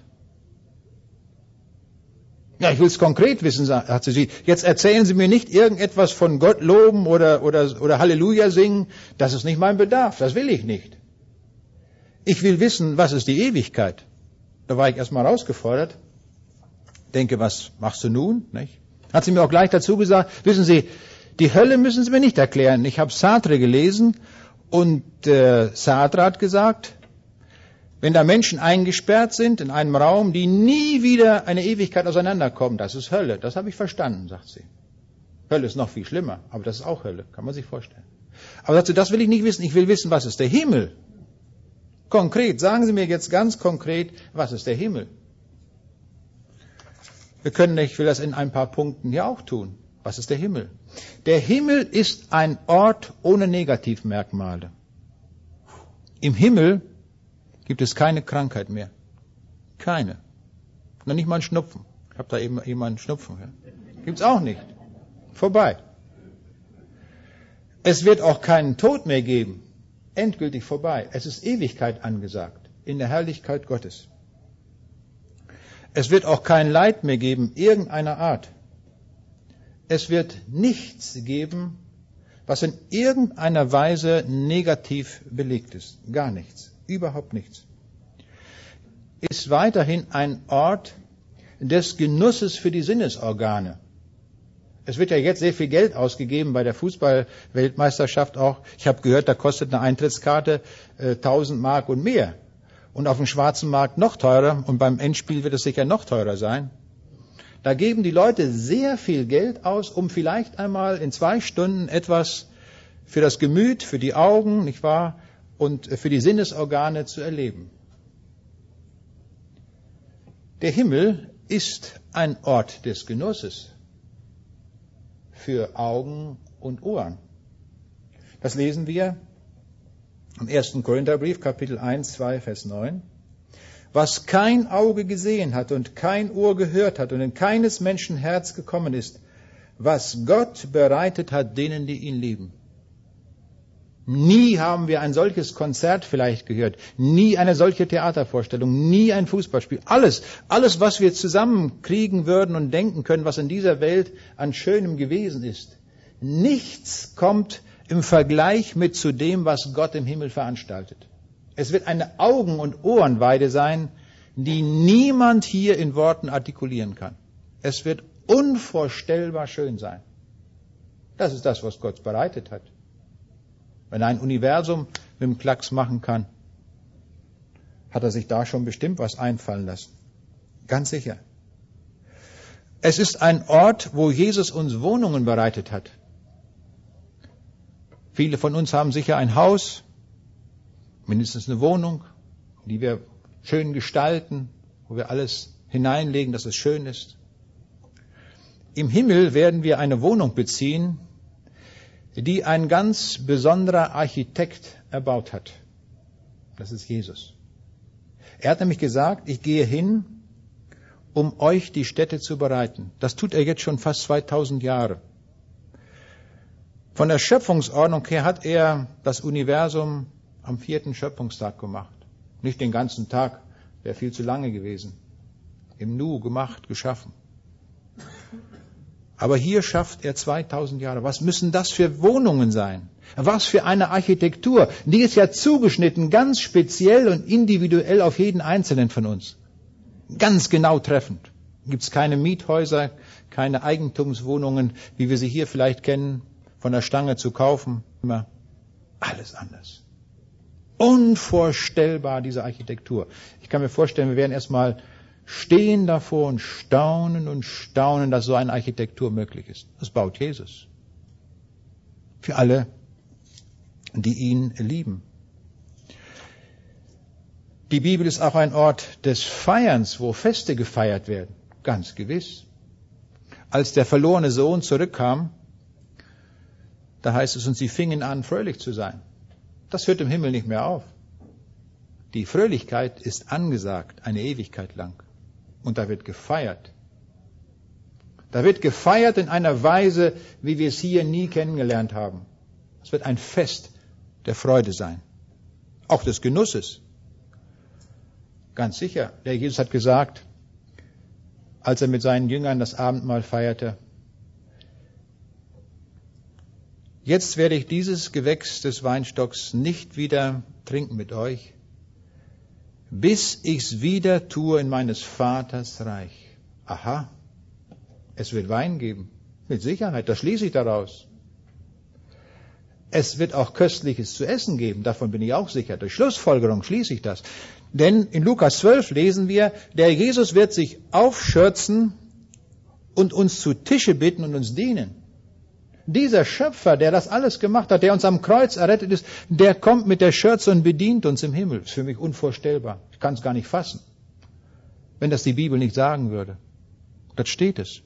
Ja, ich will es konkret wissen, hat sie. Jetzt erzählen Sie mir nicht irgendetwas von Gott loben oder, oder, oder Halleluja singen. Das ist nicht mein Bedarf, das will ich nicht. Ich will wissen, was ist die Ewigkeit? Da war ich erstmal herausgefordert. Denke, was machst du nun? Nicht? Hat sie mir auch gleich dazu gesagt, wissen Sie, die Hölle müssen Sie mir nicht erklären. Ich habe Sartre gelesen und äh, Sartre hat gesagt, wenn da Menschen eingesperrt sind in einem Raum, die nie wieder eine Ewigkeit auseinanderkommen, das ist Hölle. Das habe ich verstanden, sagt sie. Hölle ist noch viel schlimmer, aber das ist auch Hölle, kann man sich vorstellen. Aber sagt sie, das will ich nicht wissen, ich will wissen, was ist der Himmel? Konkret, sagen Sie mir jetzt ganz konkret, was ist der Himmel? Wir können, ich will das in ein paar Punkten hier auch tun. Was ist der Himmel? Der Himmel ist ein Ort ohne Negativmerkmale. Im Himmel gibt es keine Krankheit mehr. Keine. Noch nicht mal ein Schnupfen. Ich habe da eben jemanden Schnupfen. Ja? Gibt's auch nicht. Vorbei. Es wird auch keinen Tod mehr geben. Endgültig vorbei. Es ist Ewigkeit angesagt. In der Herrlichkeit Gottes. Es wird auch kein Leid mehr geben, irgendeiner Art. Es wird nichts geben, was in irgendeiner Weise negativ belegt ist. Gar nichts. Überhaupt nichts. Ist weiterhin ein Ort des Genusses für die Sinnesorgane. Es wird ja jetzt sehr viel Geld ausgegeben bei der Fußball-Weltmeisterschaft auch. Ich habe gehört, da kostet eine Eintrittskarte äh, tausend Mark und mehr. Und auf dem schwarzen Markt noch teurer. Und beim Endspiel wird es sicher noch teurer sein. Da geben die Leute sehr viel Geld aus, um vielleicht einmal in zwei Stunden etwas für das Gemüt, für die Augen, nicht wahr, und für die Sinnesorgane zu erleben. Der Himmel ist ein Ort des Genusses für Augen und Ohren. Das lesen wir im ersten Korintherbrief, Kapitel eins, zwei, Vers neun. Was kein Auge gesehen hat und kein Ohr gehört hat und in keines Menschen Herz gekommen ist, was Gott bereitet hat denen, die ihn lieben. Nie haben wir ein solches Konzert vielleicht gehört, nie eine solche Theatervorstellung, nie ein Fußballspiel. Alles, alles, was wir zusammenkriegen würden und denken können, was in dieser Welt an Schönem gewesen ist. Nichts kommt im Vergleich mit zu dem, was Gott im Himmel veranstaltet. Es wird eine Augen- und Ohrenweide sein, die niemand hier in Worten artikulieren kann. Es wird unvorstellbar schön sein. Das ist das, was Gott bereitet hat. Wenn er ein Universum mit dem Klacks machen kann, hat er sich da schon bestimmt was einfallen lassen. Ganz sicher. Es ist ein Ort, wo Jesus uns Wohnungen bereitet hat. Viele von uns haben sicher ein Haus, mindestens eine Wohnung, die wir schön gestalten, wo wir alles hineinlegen, dass es schön ist. Im Himmel werden wir eine Wohnung beziehen, die ein ganz besonderer Architekt erbaut hat. Das ist Jesus. Er hat nämlich gesagt, ich gehe hin, um euch die Stätte zu bereiten. Das tut er jetzt schon fast zweitausend Jahre. Von der Schöpfungsordnung her hat er das Universum am vierten Schöpfungstag gemacht. Nicht den ganzen Tag, wäre viel zu lange gewesen. Im Nu gemacht, geschaffen. Aber hier schafft er zweitausend Jahre. Was müssen das für Wohnungen sein? Was für eine Architektur. Die ist ja zugeschnitten, ganz speziell und individuell auf jeden Einzelnen von uns. Ganz genau treffend. Gibt es keine Miethäuser, keine Eigentumswohnungen, wie wir sie hier vielleicht kennen, von der Stange zu kaufen. Immer alles anders. Unvorstellbar, diese Architektur. Ich kann mir vorstellen, wir werden erstmal stehen davor und staunen und staunen, dass so eine Architektur möglich ist. Das baut Jesus. Für alle, die ihn lieben. Die Bibel ist auch ein Ort des Feierns, wo Feste gefeiert werden. Ganz gewiss. Als der verlorene Sohn zurückkam, da heißt es, und sie fingen an, fröhlich zu sein. Das hört im Himmel nicht mehr auf. Die Fröhlichkeit ist angesagt, eine Ewigkeit lang. Und da wird gefeiert. Da wird gefeiert in einer Weise, wie wir es hier nie kennengelernt haben. Es wird ein Fest der Freude sein. Auch des Genusses. Ganz sicher. Der Jesus hat gesagt, als er mit seinen Jüngern das Abendmahl feierte, jetzt werde ich dieses Gewächs des Weinstocks nicht wieder trinken mit euch, bis ich's wieder tue in meines Vaters Reich. Aha, es wird Wein geben. Mit Sicherheit, das schließe ich daraus. Es wird auch Köstliches zu essen geben, davon bin ich auch sicher. Durch Schlussfolgerung schließe ich das. Denn in Lukas zwölf lesen wir, der Jesus wird sich aufschürzen und uns zu Tische bitten und uns dienen. Dieser Schöpfer, der das alles gemacht hat, der uns am Kreuz errettet ist, der kommt mit der Schürze und bedient uns im Himmel. Das ist für mich unvorstellbar. Ich kann es gar nicht fassen, wenn das die Bibel nicht sagen würde. Dort steht es.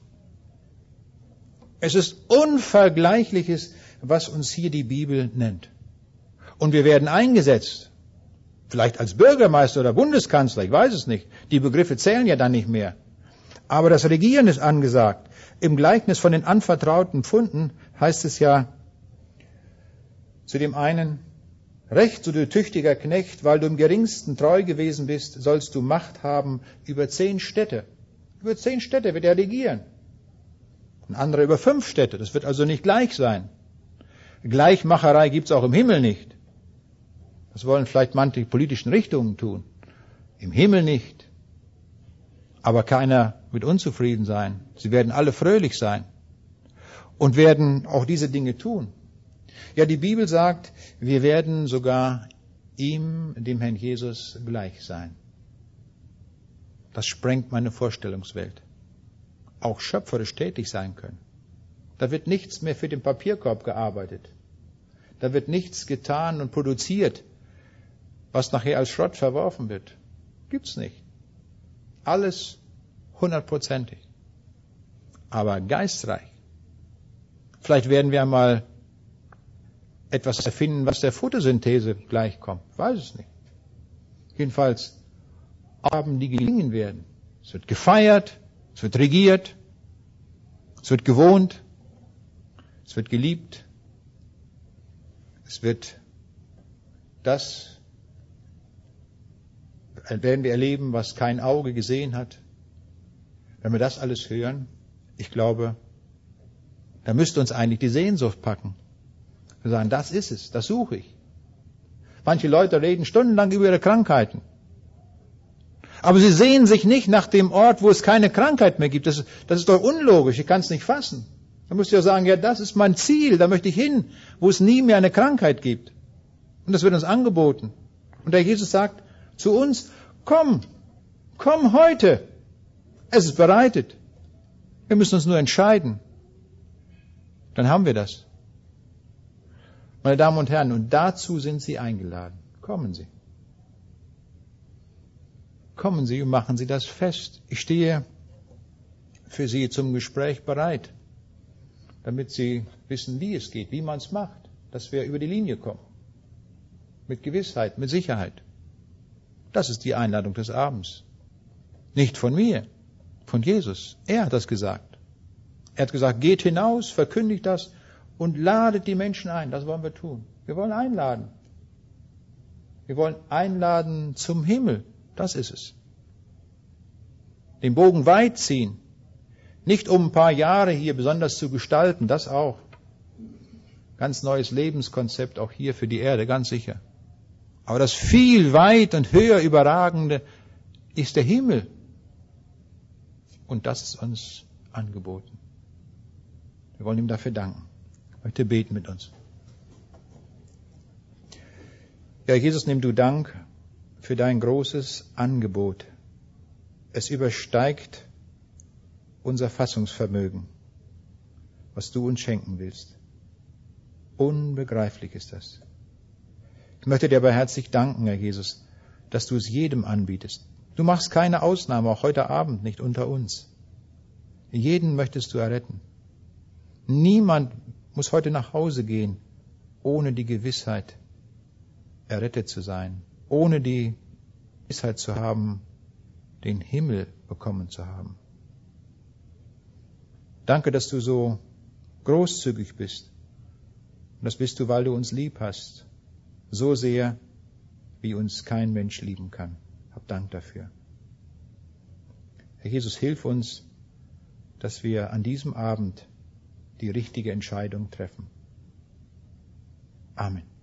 Es ist Unvergleichliches, was uns hier die Bibel nennt. Und wir werden eingesetzt. Vielleicht als Bürgermeister oder Bundeskanzler, ich weiß es nicht. Die Begriffe zählen ja dann nicht mehr. Aber das Regieren ist angesagt. Im Gleichnis von den anvertrauten Pfunden heißt es ja zu dem einen: Recht, so du tüchtiger Knecht, weil du im Geringsten treu gewesen bist, sollst du Macht haben über zehn Städte. Über zehn Städte wird er regieren. Ein anderer über fünf Städte. Das wird also nicht gleich sein. Gleichmacherei gibt es auch im Himmel nicht. Das wollen vielleicht manche politischen Richtungen tun. Im Himmel nicht. Aber keiner wird unzufrieden sein. Sie werden alle fröhlich sein und werden auch diese Dinge tun. Ja, die Bibel sagt, wir werden sogar ihm, dem Herrn Jesus, gleich sein. Das sprengt meine Vorstellungswelt. Auch schöpferisch tätig sein können. Da wird nichts mehr für den Papierkorb gearbeitet. Da wird nichts getan und produziert, was nachher als Schrott verworfen wird. Gibt's nicht. Alles hundertprozentig. Aber geistreich. Vielleicht werden wir einmal etwas erfinden, was der Photosynthese gleichkommt. Ich weiß es nicht. Jedenfalls Abend, die gelingen werden. Es wird gefeiert, es wird regiert, es wird gewohnt, es wird geliebt, es wird das werden wir erleben, was kein Auge gesehen hat. Wenn wir das alles hören, ich glaube, da müsste uns eigentlich die Sehnsucht packen. Wir sagen, das ist es, das suche ich. Manche Leute reden stundenlang über ihre Krankheiten. Aber sie sehen sich nicht nach dem Ort, wo es keine Krankheit mehr gibt. Das, das ist doch unlogisch, ich kann es nicht fassen. Da müsst ihr sagen, ja, das ist mein Ziel, da möchte ich hin, wo es nie mehr eine Krankheit gibt. Und das wird uns angeboten. Und der Jesus sagt zu uns, komm, komm heute. Es ist bereitet. Wir müssen uns nur entscheiden. Dann haben wir das. Meine Damen und Herren, und dazu sind Sie eingeladen. Kommen Sie. Kommen Sie und machen Sie das fest. Ich stehe für Sie zum Gespräch bereit, damit Sie wissen, wie es geht, wie man es macht, dass wir über die Linie kommen. Mit Gewissheit, mit Sicherheit. Das ist die Einladung des Abends. Nicht von mir, von Jesus. Er hat das gesagt. Er hat gesagt, geht hinaus, verkündigt das und ladet die Menschen ein. Das wollen wir tun. Wir wollen einladen. Wir wollen einladen zum Himmel. Das ist es. Den Bogen weit ziehen. Nicht um ein paar Jahre hier besonders zu gestalten, das auch. Ganz neues Lebenskonzept auch hier für die Erde, ganz sicher. Aber das viel weit und höher überragende ist der Himmel. Und das ist uns angeboten. Wir wollen ihm dafür danken. Ich möchte beten mit uns. Ja, Jesus, nimm du Dank für dein großes Angebot. Es übersteigt unser Fassungsvermögen, was du uns schenken willst. Unbegreiflich ist das. Ich möchte dir aber herzlich danken, Herr Jesus, dass du es jedem anbietest. Du machst keine Ausnahme, auch heute Abend nicht unter uns. Jeden möchtest du erretten. Niemand muss heute nach Hause gehen, ohne die Gewissheit, errettet zu sein, ohne die Gewissheit zu haben, den Himmel bekommen zu haben. Danke, dass du so großzügig bist. Und das bist du, weil du uns lieb hast. So sehr, wie uns kein Mensch lieben kann. Hab Dank dafür. Herr Jesus, hilf uns, dass wir an diesem Abend die richtige Entscheidung treffen. Amen.